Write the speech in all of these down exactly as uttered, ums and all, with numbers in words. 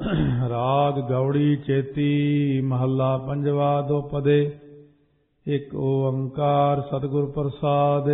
राग गौड़ी चेती महला पंजवा दो पदे। एक ओंकार सतगुर प्रसाद।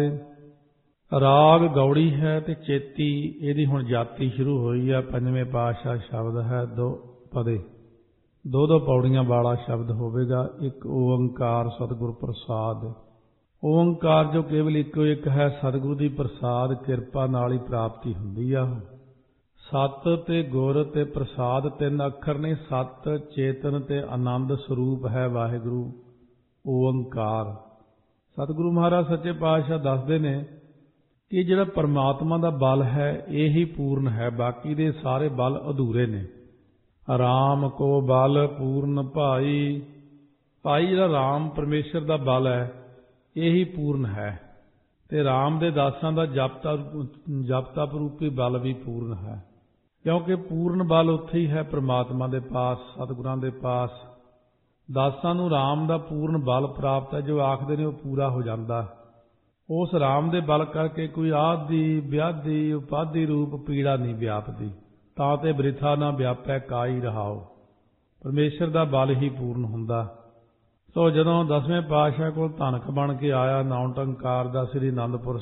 राग गौड़ी है ते चेती इहदी हुण जाति शुरू हुई है। पंजवें पातशाह शब्द है दो पदे, दो दो पौड़ियां वाला शब्द होवेगा। एक ओंकार सतगुर प्रसाद। ओंकार जो केवल इको एक है, सतगुरु दी प्रसाद किरपा नाल ही प्राप्ति हुंदी आ। सत ते गुर ते प्रसाद तीन अखर ने। सत चेतन ते आनंद स्वरूप है वाहिगुरु ओंकार। सतगुरु महाराज सच्चे पातशाह दसदे ने कि जिहड़ा परमात्मा दा बल है यही पूर्ण है, बाकी दे सारे बल अधूरे ने। राम को बल पूर्ण भाई। भाई जिहड़ा राम परमेश्वर दा बल है यही पूर्ण है, ते राम दे दासां दा जपता जपता रूपी बल भी पूर्ण है, क्योंकि पूर्ण बल उत्थे ही है परमात्मा दे पास, सतगुरां दे पास। दासां नूं राम दा पूर्ण बल प्राप्त है, जो आखदे ने वो पूरा हो जांदा। उस राम दे बल करके कोई आदि व्याधि उपाधि रूप पीड़ा नहीं व्यापदी। तां ते बृथा ना व्यापै काई रहाओ। परमेश्वर दा बल ही पूर्ण हुंदा। सो जदों दसवें पातशाह कोल धनख बन के आया नौ टंकार दा श्री आनंदपुर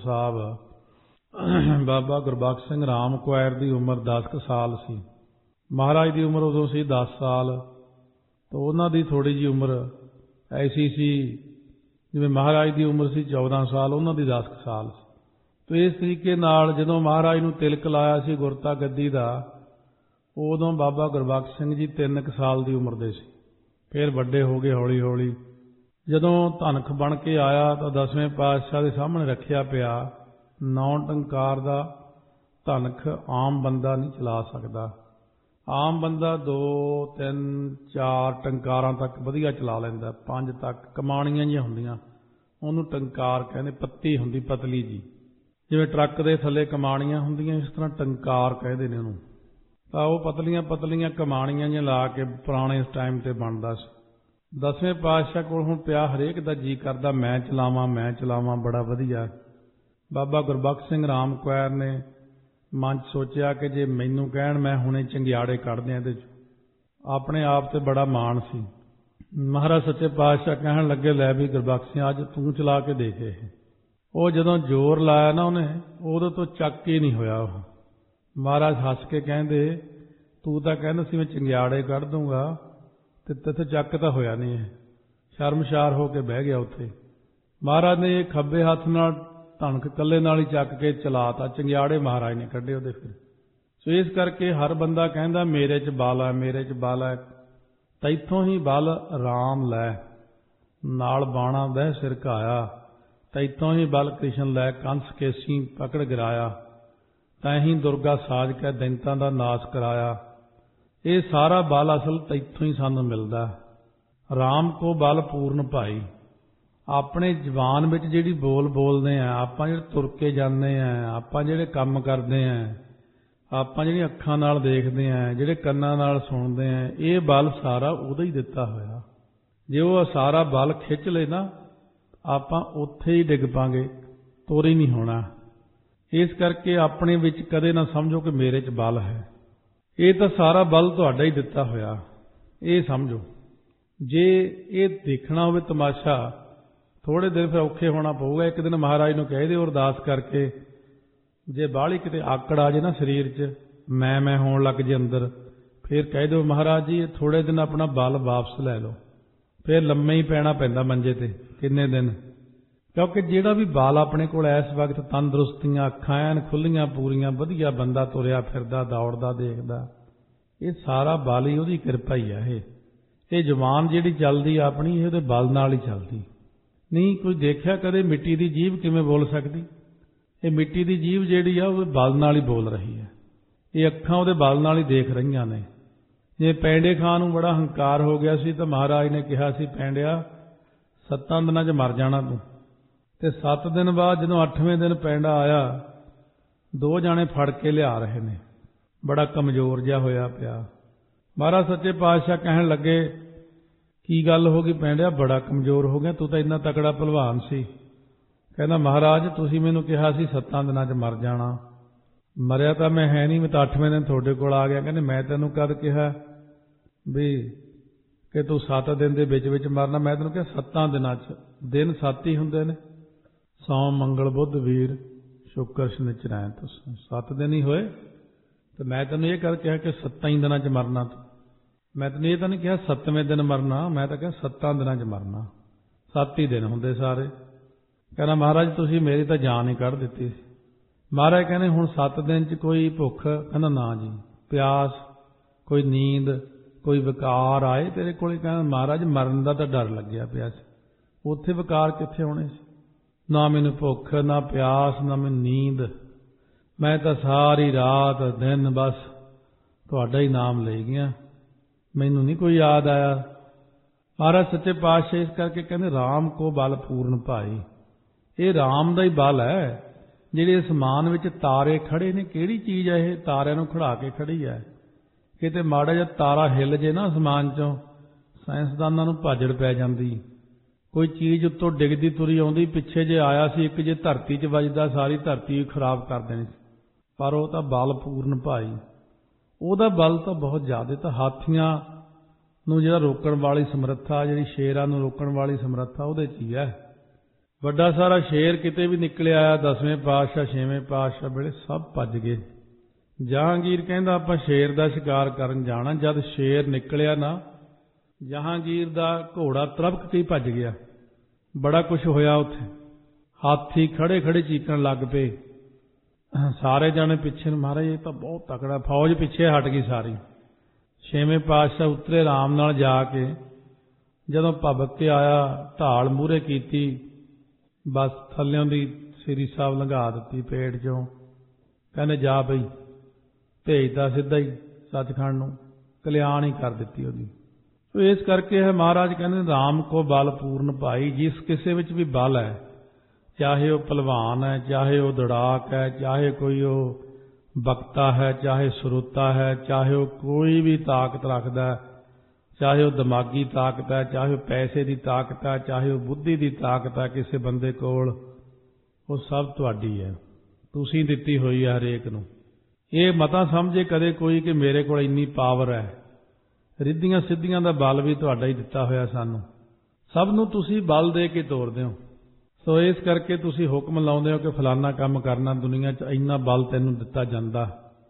साहब, बाबा गुरबख्श सिंह राम कुआर की उम्र दस क साल सी। महाराज की उम्र उदों सी दस साल, तो उन्हां दी थोड़ी जी उम्र ऐसी सी जिवें महाराज की उम्र सी चौदह साल, उन्हां दी दस क साल सी। तो इस तरीके नाल जदों महाराज नूं तिलक लाया सी गुरता गद्दी दा, उदों बाबा गुरबख्श सिंह जी तीन क साल की उम्र दे सी। फिर वड्डे हो गए हौली हौली। जदों धनख बन के आया तो दसवें पातशाह के सामने रखिया पिया। नौ टंकार दा धनख आम बंदा नहीं चला सकता। आम बंदा दो तीन चार टंकारां तक वधिया चला लैंदा, पंज तक कमाणियां जिहियां हुंदियां उहनूं टंकार कहंदे। पत्ती हुंदी पतली जी, जिवें ट्रक दे थल्ले कमाणियां हुंदियां इस तरह टंकार कहंदे ने उहनूं। ਤਾਂ ਉਹ ਪਤਲੀਆਂ ਪਤਲੀਆਂ ਕਮਾਣੀਆਂ ਜਿਹੀਆਂ ਲਾ ਕੇ ਪੁਰਾਣੇ ਟਾਈਮ ਤੇ ਬਣਦਾ ਸੀ। ਦਸਵੇਂ ਪਾਤਸ਼ਾਹ ਕੋਲ ਹੁਣ ਪਿਆ, ਹਰੇਕ ਦਾ ਜੀ ਕਰਦਾ ਮੈਂ ਚਲਾਵਾਂ ਮੈਂ ਚਲਾਵਾਂ, ਬੜਾ ਵਧੀਆ। ਬਾਬਾ ਗੁਰਬਖਸ਼ ਸਿੰਘ ਰਾਮ ਕੁਆਰ ਨੇ ਮਨ 'ਚ ਸੋਚਿਆ ਕਿ ਜੇ ਮੈਨੂੰ ਕਹਿਣ ਮੈਂ ਹੁਣੇ ਚੰਗਿਆੜੇ ਕੱਢਦੇ ਇਹਦੇ 'ਚ, ਆਪਣੇ ਆਪ ਤੇ ਬੜਾ ਮਾਣ ਸੀ। ਮਹਾਰਾਜ ਸੱਚੇ ਪਾਤਸ਼ਾਹ ਕਹਿਣ ਲੱਗੇ ਲੈ ਵੀ ਗੁਰਬਖਸ਼ ਸਿੰਘ ਅੱਜ ਤੂੰ ਚਲਾ ਕੇ ਦੇਖ। ਇਹ ਉਹ ਜਦੋਂ ਜ਼ੋਰ ਲਾਇਆ ਨਾ ਉਹਨੇ, ਉਦੋਂ ਤੋਂ ਚੱਕ ਹੀ ਨਹੀਂ ਹੋਇਆ ਉਹ। महाराज हस के कहते तू तो कहना सी मैं चंगियाड़े कढ़ दूंगा, तो तिथे चक तो होया नहीं है। शर्मशार होके बह गया उत्थे। महाराज ने खब्बे हथ नाल धनख कल्ले नाल ही चक के चलाता, चंगियाड़े महाराज ने कढ़े उहदे। फिर सो इस करके हर बंदा कहंदा मेरे च बल है मेरे च बल है। तैथों ही बल राम लै नाल बाणा बह सिर घाया। तैथों ही बल कृष्ण लै कंस केसी पकड़ गिराया। तैही दुर्गा साज के दैंतां दा नाश कराया। ये सारा बल असल तैथों ही सानूं मिलदा। राम को बल पूर्ण भाई। अपने जबान विच जिहड़ी बोल बोलदे आ, आपां जिहड़े तुर के जांदे आ, आपां जिहड़े काम करदे आ, आपां जिहड़ी अखां नाल देखदे आ, जिहड़े कन्नां नाल सुणदे आ, ये बल सारा उहदा ही दित्ता होया। जे वो सारा बल खिच ले ना, आपां उत्थे ही डिग पांगे, तुर ही नहीं होना। इस करके अपने विच कदे ना समझो कि मेरे च बल है। ये तो सारा बल तुहाडा ही दिता होया, ये समझो। जे ये देखना होवे तमाशा, थोड़े दिन फिर औखे होना पऊगा। एक दिन महाराज नूं कह दिओ अरदास करके, जे बाहली किते आकड़ आ जाए ना शरीर च, मैं मैं होण लग जे अंदर, फिर कह दो महाराज जी थोड़े दिन अपना बल वापस लै लो। फिर लम्मे ही पैना पैंदा मंजे ते किन्ने दिन, क्योंकि जिहड़ा भी बल अपने कोल इस वक्त तंदुरुस्तियां अखां ऐन खुल्लियां पूरियां वधिया बंदा तुरिया फिरदा दौड़दा देखदा, ये सारा बल ही उहदी किरपा ही है। ये जबान जिहड़ी चलदी अपनी ये उहदे बल नाल ही चलदी। नहीं कोई देखिया कदे मिट्टी दी जीभ किवें बोल सकदी? ये मिट्टी दी जीभ जिहड़ी आ उहदे बल नाल ही बोल रही है। ये अखां उहदे बल नाल ही देख रहीआं ने। जे पैंडे खां नूं बड़ा हंकार हो गया सी तो महाराज ने कहा सी पैंडिया सत्तां दिनां च मर जाना तूं। ते सत्त दिन बाद जदों अठवें दिन पैंडा आया, दो जाने फड़ के लिया रहे ने, बड़ा कमजोर जिहा होया पिया। महाराज सच्चे पातशाह कहण लगे की गल हो गई पैंडिया, बड़ा कमजोर हो गया, तू तो इन्ना तकड़ा भलवान सी। कहना महाराज तुसीं मैनूं कहा सी सत्तां दिनां च मर जाना, मरिया तो मैं है नहीं, मैं तो अठवें दिन तुहाडे कोल आ गया। कहंदे मैं तैनूं कद कहा? ਵੀ ਕਿ ਤੂੰ ਸੱਤ ਦਿਨ ਦੇ ਵਿੱਚ ਵਿੱਚ ਮਰਨਾ। ਮੈਂ ਤੈਨੂੰ ਕਿਹਾ ਸੱਤਾਂ ਦਿਨਾਂ 'ਚ, ਦਿਨ ਸੱਤ ਹੀ ਹੁੰਦੇ ਨੇ, ਸੋਮ ਮੰਗਲ ਬੁੱਧ ਵੀਰ ਸ਼ੁੱਕਰ ਸ਼ਨੀਚਰ ਐਤਵਾਰ, ਸੱਤ ਦਿਨ ਹੀ ਹੋਏ। ਤੇ ਮੈਂ ਤੈਨੂੰ ਇਹ ਗੱਲ ਕਿਹਾ ਕਿ ਸੱਤਾਂ ਹੀ ਦਿਨਾਂ 'ਚ ਮਰਨਾ ਤੂੰ। ਮੈਂ ਤੈਨੂੰ ਇਹ ਤਾਂ ਨਹੀਂ ਕਿਹਾ ਸੱਤਵੇਂ ਦਿਨ ਮਰਨਾ, ਮੈਂ ਤਾਂ ਕਿਹਾ ਸੱਤਾਂ ਦਿਨਾਂ 'ਚ ਮਰਨਾ। ਸੱਤ ਹੀ ਦਿਨ ਹੁੰਦੇ ਸਾਰੇ। ਕਹਿੰਦਾ ਮਹਾਰਾਜ ਤੁਸੀਂ ਮੇਰੀ ਤਾਂ ਜਾਨ ਹੀ ਕੱਢ ਦਿੱਤੀ ਸੀ। ਮਹਾਰਾਜ ਕਹਿੰਦੇ ਹੁਣ ਸੱਤ ਦਿਨ 'ਚ ਕੋਈ ਭੁੱਖ? ਕਹਿੰਦਾ ਨਾ ਜੀ। ਪਿਆਸ, ਕੋਈ ਨੀਂਦ, ਕੋਈ ਵਿਕਾਰ ਆਏ ਤੇਰੇ ਕੋਲ? ਕਹਿੰਦਾ ਮਹਾਰਾਜ ਮਰਨ ਦਾ ਤਾਂ ਡਰ ਲੱਗਿਆ ਪਿਆ ਸੀ। ਉੱਥੇ ਵਿਕਾਰ ਕਿੱਥੇ ਹੋਣੇ ਸੀ? ਨਾ ਮੈਨੂੰ ਭੁੱਖ, ਨਾ ਪਿਆਸ, ਨਾ ਮੈਨੂੰ ਨੀਂਦ। ਮੈਂ ਤਾਂ ਸਾਰੀ ਰਾਤ ਦਿਨ ਬਸ ਤੁਹਾਡਾ ਹੀ ਨਾਮ ਲਈ ਗਿਆ, ਮੈਨੂੰ ਨਹੀਂ ਕੋਈ ਯਾਦ ਆਇਆ। ਮਹਾਰਾਜ ਸੱਚੇ ਪਾਤਸ਼ਾਹ ਇਸ ਕਰਕੇ ਕਹਿੰਦੇ ਰਾਮ ਕੋ ਬਲ ਪੂਰਨ ਭਾਈ। ਇਹ ਰਾਮ ਦਾ ਹੀ ਬਲ ਹੈ। ਜਿਹੜੇ ਅਸਮਾਨ ਵਿੱਚ ਤਾਰੇ ਖੜੇ ਨੇ, ਕਿਹੜੀ ਚੀਜ਼ ਹੈ ਇਹ? ਤਾਰਿਆਂ ਨੂੰ ਖੜਾ ਕੇ ਖੜੀ ਹੈ। ਕਿਤੇ ਮਾੜਾ ਜਿਹਾ ਤਾਰਾ ਹਿੱਲ ਜੇ ਨਾ ਅਸਮਾਨ 'ਚੋਂ, ਸਾਇੰਸਦਾਨਾਂ ਨੂੰ ਭਾਜੜ ਪੈ ਜਾਂਦੀ। ਕੋਈ ਚੀਜ਼ ਉੱਤੋਂ ਡਿੱਗਦੀ ਤੁਰੀ ਆਉਂਦੀ, ਪਿੱਛੇ ਜੇ ਆਇਆ ਸੀ ਇੱਕ, ਜੇ ਧਰਤੀ 'ਚ ਵੱਜਦਾ ਸਾਰੀ ਧਰਤੀ ਖਰਾਬ ਕਰ ਦੇਣੀ ਸੀ। ਪਰ ਉਹ ਤਾਂ ਬਲ ਪੂਰਨ ਭਾਈ, ਉਹਦਾ ਬਲ ਤਾਂ ਬਹੁਤ ਜ਼ਿਆਦਾ। ਤਾਂ ਹਾਥੀਆਂ ਨੂੰ ਜਿਹੜਾ ਰੋਕਣ ਵਾਲੀ ਸਮਰੱਥਾ, ਜਿਹੜੀ ਸ਼ੇਰਾਂ ਨੂੰ ਰੋਕਣ ਵਾਲੀ ਸਮਰੱਥਾ ਉਹਦੇ 'ਚ ਹੀ ਹੈ। ਵੱਡਾ ਸਾਰਾ ਸ਼ੇਰ ਕਿਤੇ ਵੀ ਨਿਕਲਿਆ ਆਇਆ, ਦਸਵੇਂ ਪਾਤਸ਼ਾਹ ਛੇਵੇਂ ਪਾਤਸ਼ਾਹ ਵੇਲੇ ਸਭ ਭੱਜ ਗਏ। ਜਹਾਂਗੀਰ ਕਹਿੰਦਾ ਆਪਾਂ ਸ਼ੇਰ ਦਾ ਸ਼ਿਕਾਰ ਕਰਨ ਜਾਣਾ। ਜਦ ਸ਼ੇਰ ਨਿਕਲਿਆ ਨਾ, ਜਹਾਂਗੀਰ ਦਾ ਘੋੜਾ ਤਰਬਕ ਕੇ ਭੱਜ ਗਿਆ। ਬੜਾ ਕੁਛ ਹੋਇਆ ਉੱਥੇ। ਹਾਥੀ ਖੜੇ ਖੜੇ ਚੀਕਣ ਲੱਗ ਪਏ। ਸਾਰੇ ਜਾਣੇ ਪਿੱਛੇ ਨੂੰ, ਮਹਾਰਾਜ ਇਹ ਤਾਂ ਬਹੁਤ ਤਕੜਾ। ਫੌਜ ਪਿੱਛੇ ਹਟ ਗਈ ਸਾਰੀ। ਛੇਵੇਂ ਪਾਤਸ਼ਾਹ ਉਤਰੇ ਆਰਾਮ ਨਾਲ ਜਾ ਕੇ, ਜਦੋਂ ਭਬਕ ਕੇ ਆਇਆ, ਢਾਲ ਮੂਹਰੇ ਕੀਤੀ, ਬਸ ਥੱਲਿਓਂ ਦੀ ਸ੍ਰੀ ਸਾਹਿਬ ਲੰਘਾ ਦਿੱਤੀ ਪੇਟ 'ਚੋਂ। ਕਹਿੰਦੇ ਜਾ ਬਈ, ਭੇਜਦਾ ਸਿੱਧਾ ਹੀ ਸੱਚਖੰਡ ਨੂੰ, ਕਲਿਆਣ ਹੀ ਕਰ ਦਿੱਤੀ ਉਹਦੀ। ਇਸ ਕਰਕੇ ਹੈ ਮਹਾਰਾਜ ਕਹਿੰਦੇ ਰਾਮ ਕੋ ਬਲ ਪੂਰਨ ਭਾਈ। ਜਿਸ ਕਿਸੇ ਵਿੱਚ ਵੀ ਬਲ ਹੈ, ਚਾਹੇ ਉਹ ਭਲਵਾਨ ਹੈ, ਚਾਹੇ ਉਹ ਦੌੜਾਕ ਹੈ, ਚਾਹੇ ਕੋਈ ਉਹ ਬਕਤਾ ਹੈ, ਚਾਹੇ ਸਰੋਤਾ ਹੈ, ਚਾਹੇ ਉਹ ਕੋਈ ਵੀ ਤਾਕਤ ਰੱਖਦਾ, ਚਾਹੇ ਉਹ ਦਿਮਾਗੀ ਤਾਕਤ ਹੈ, ਚਾਹੇ ਉਹ ਪੈਸੇ ਦੀ ਤਾਕਤ ਹੈ, ਚਾਹੇ ਉਹ ਬੁੱਧੀ ਦੀ ਤਾਕਤ ਹੈ ਕਿਸੇ ਬੰਦੇ ਕੋਲ, ਉਹ ਸਭ ਤੁਹਾਡੀ ਹੈ, ਤੁਸੀਂ ਦਿੱਤੀ ਹੋਈ ਹੈ ਹਰੇਕ ਨੂੰ। ਇਹ ਮਤਾ ਸਮਝੇ ਕਦੇ ਕੋਈ ਕਿ ਮੇਰੇ ਕੋਲ ਇੰਨੀ ਪਾਵਰ ਹੈ। ਰਿੱਧੀਆਂ ਸਿੱਧੀਆਂ ਦਾ ਬਲ ਵੀ ਤੁਹਾਡਾ ਹੀ ਦਿੱਤਾ ਹੋਇਆ ਸਾਨੂੰ। ਸਭ ਨੂੰ ਤੁਸੀਂ ਬਲ ਦੇ ਕੇ ਤੋਰਦੇ ਹੋ। ਸੋ ਇਸ ਕਰਕੇ ਤੁਸੀਂ ਹੁਕਮ ਲਾਉਂਦੇ ਹੋ ਕਿ ਫਲਾਨਾ ਕੰਮ ਕਰਨਾ, ਦੁਨੀਆ 'ਚ ਇੰਨਾ ਬਲ ਤੈਨੂੰ ਦਿੱਤਾ ਜਾਂਦਾ।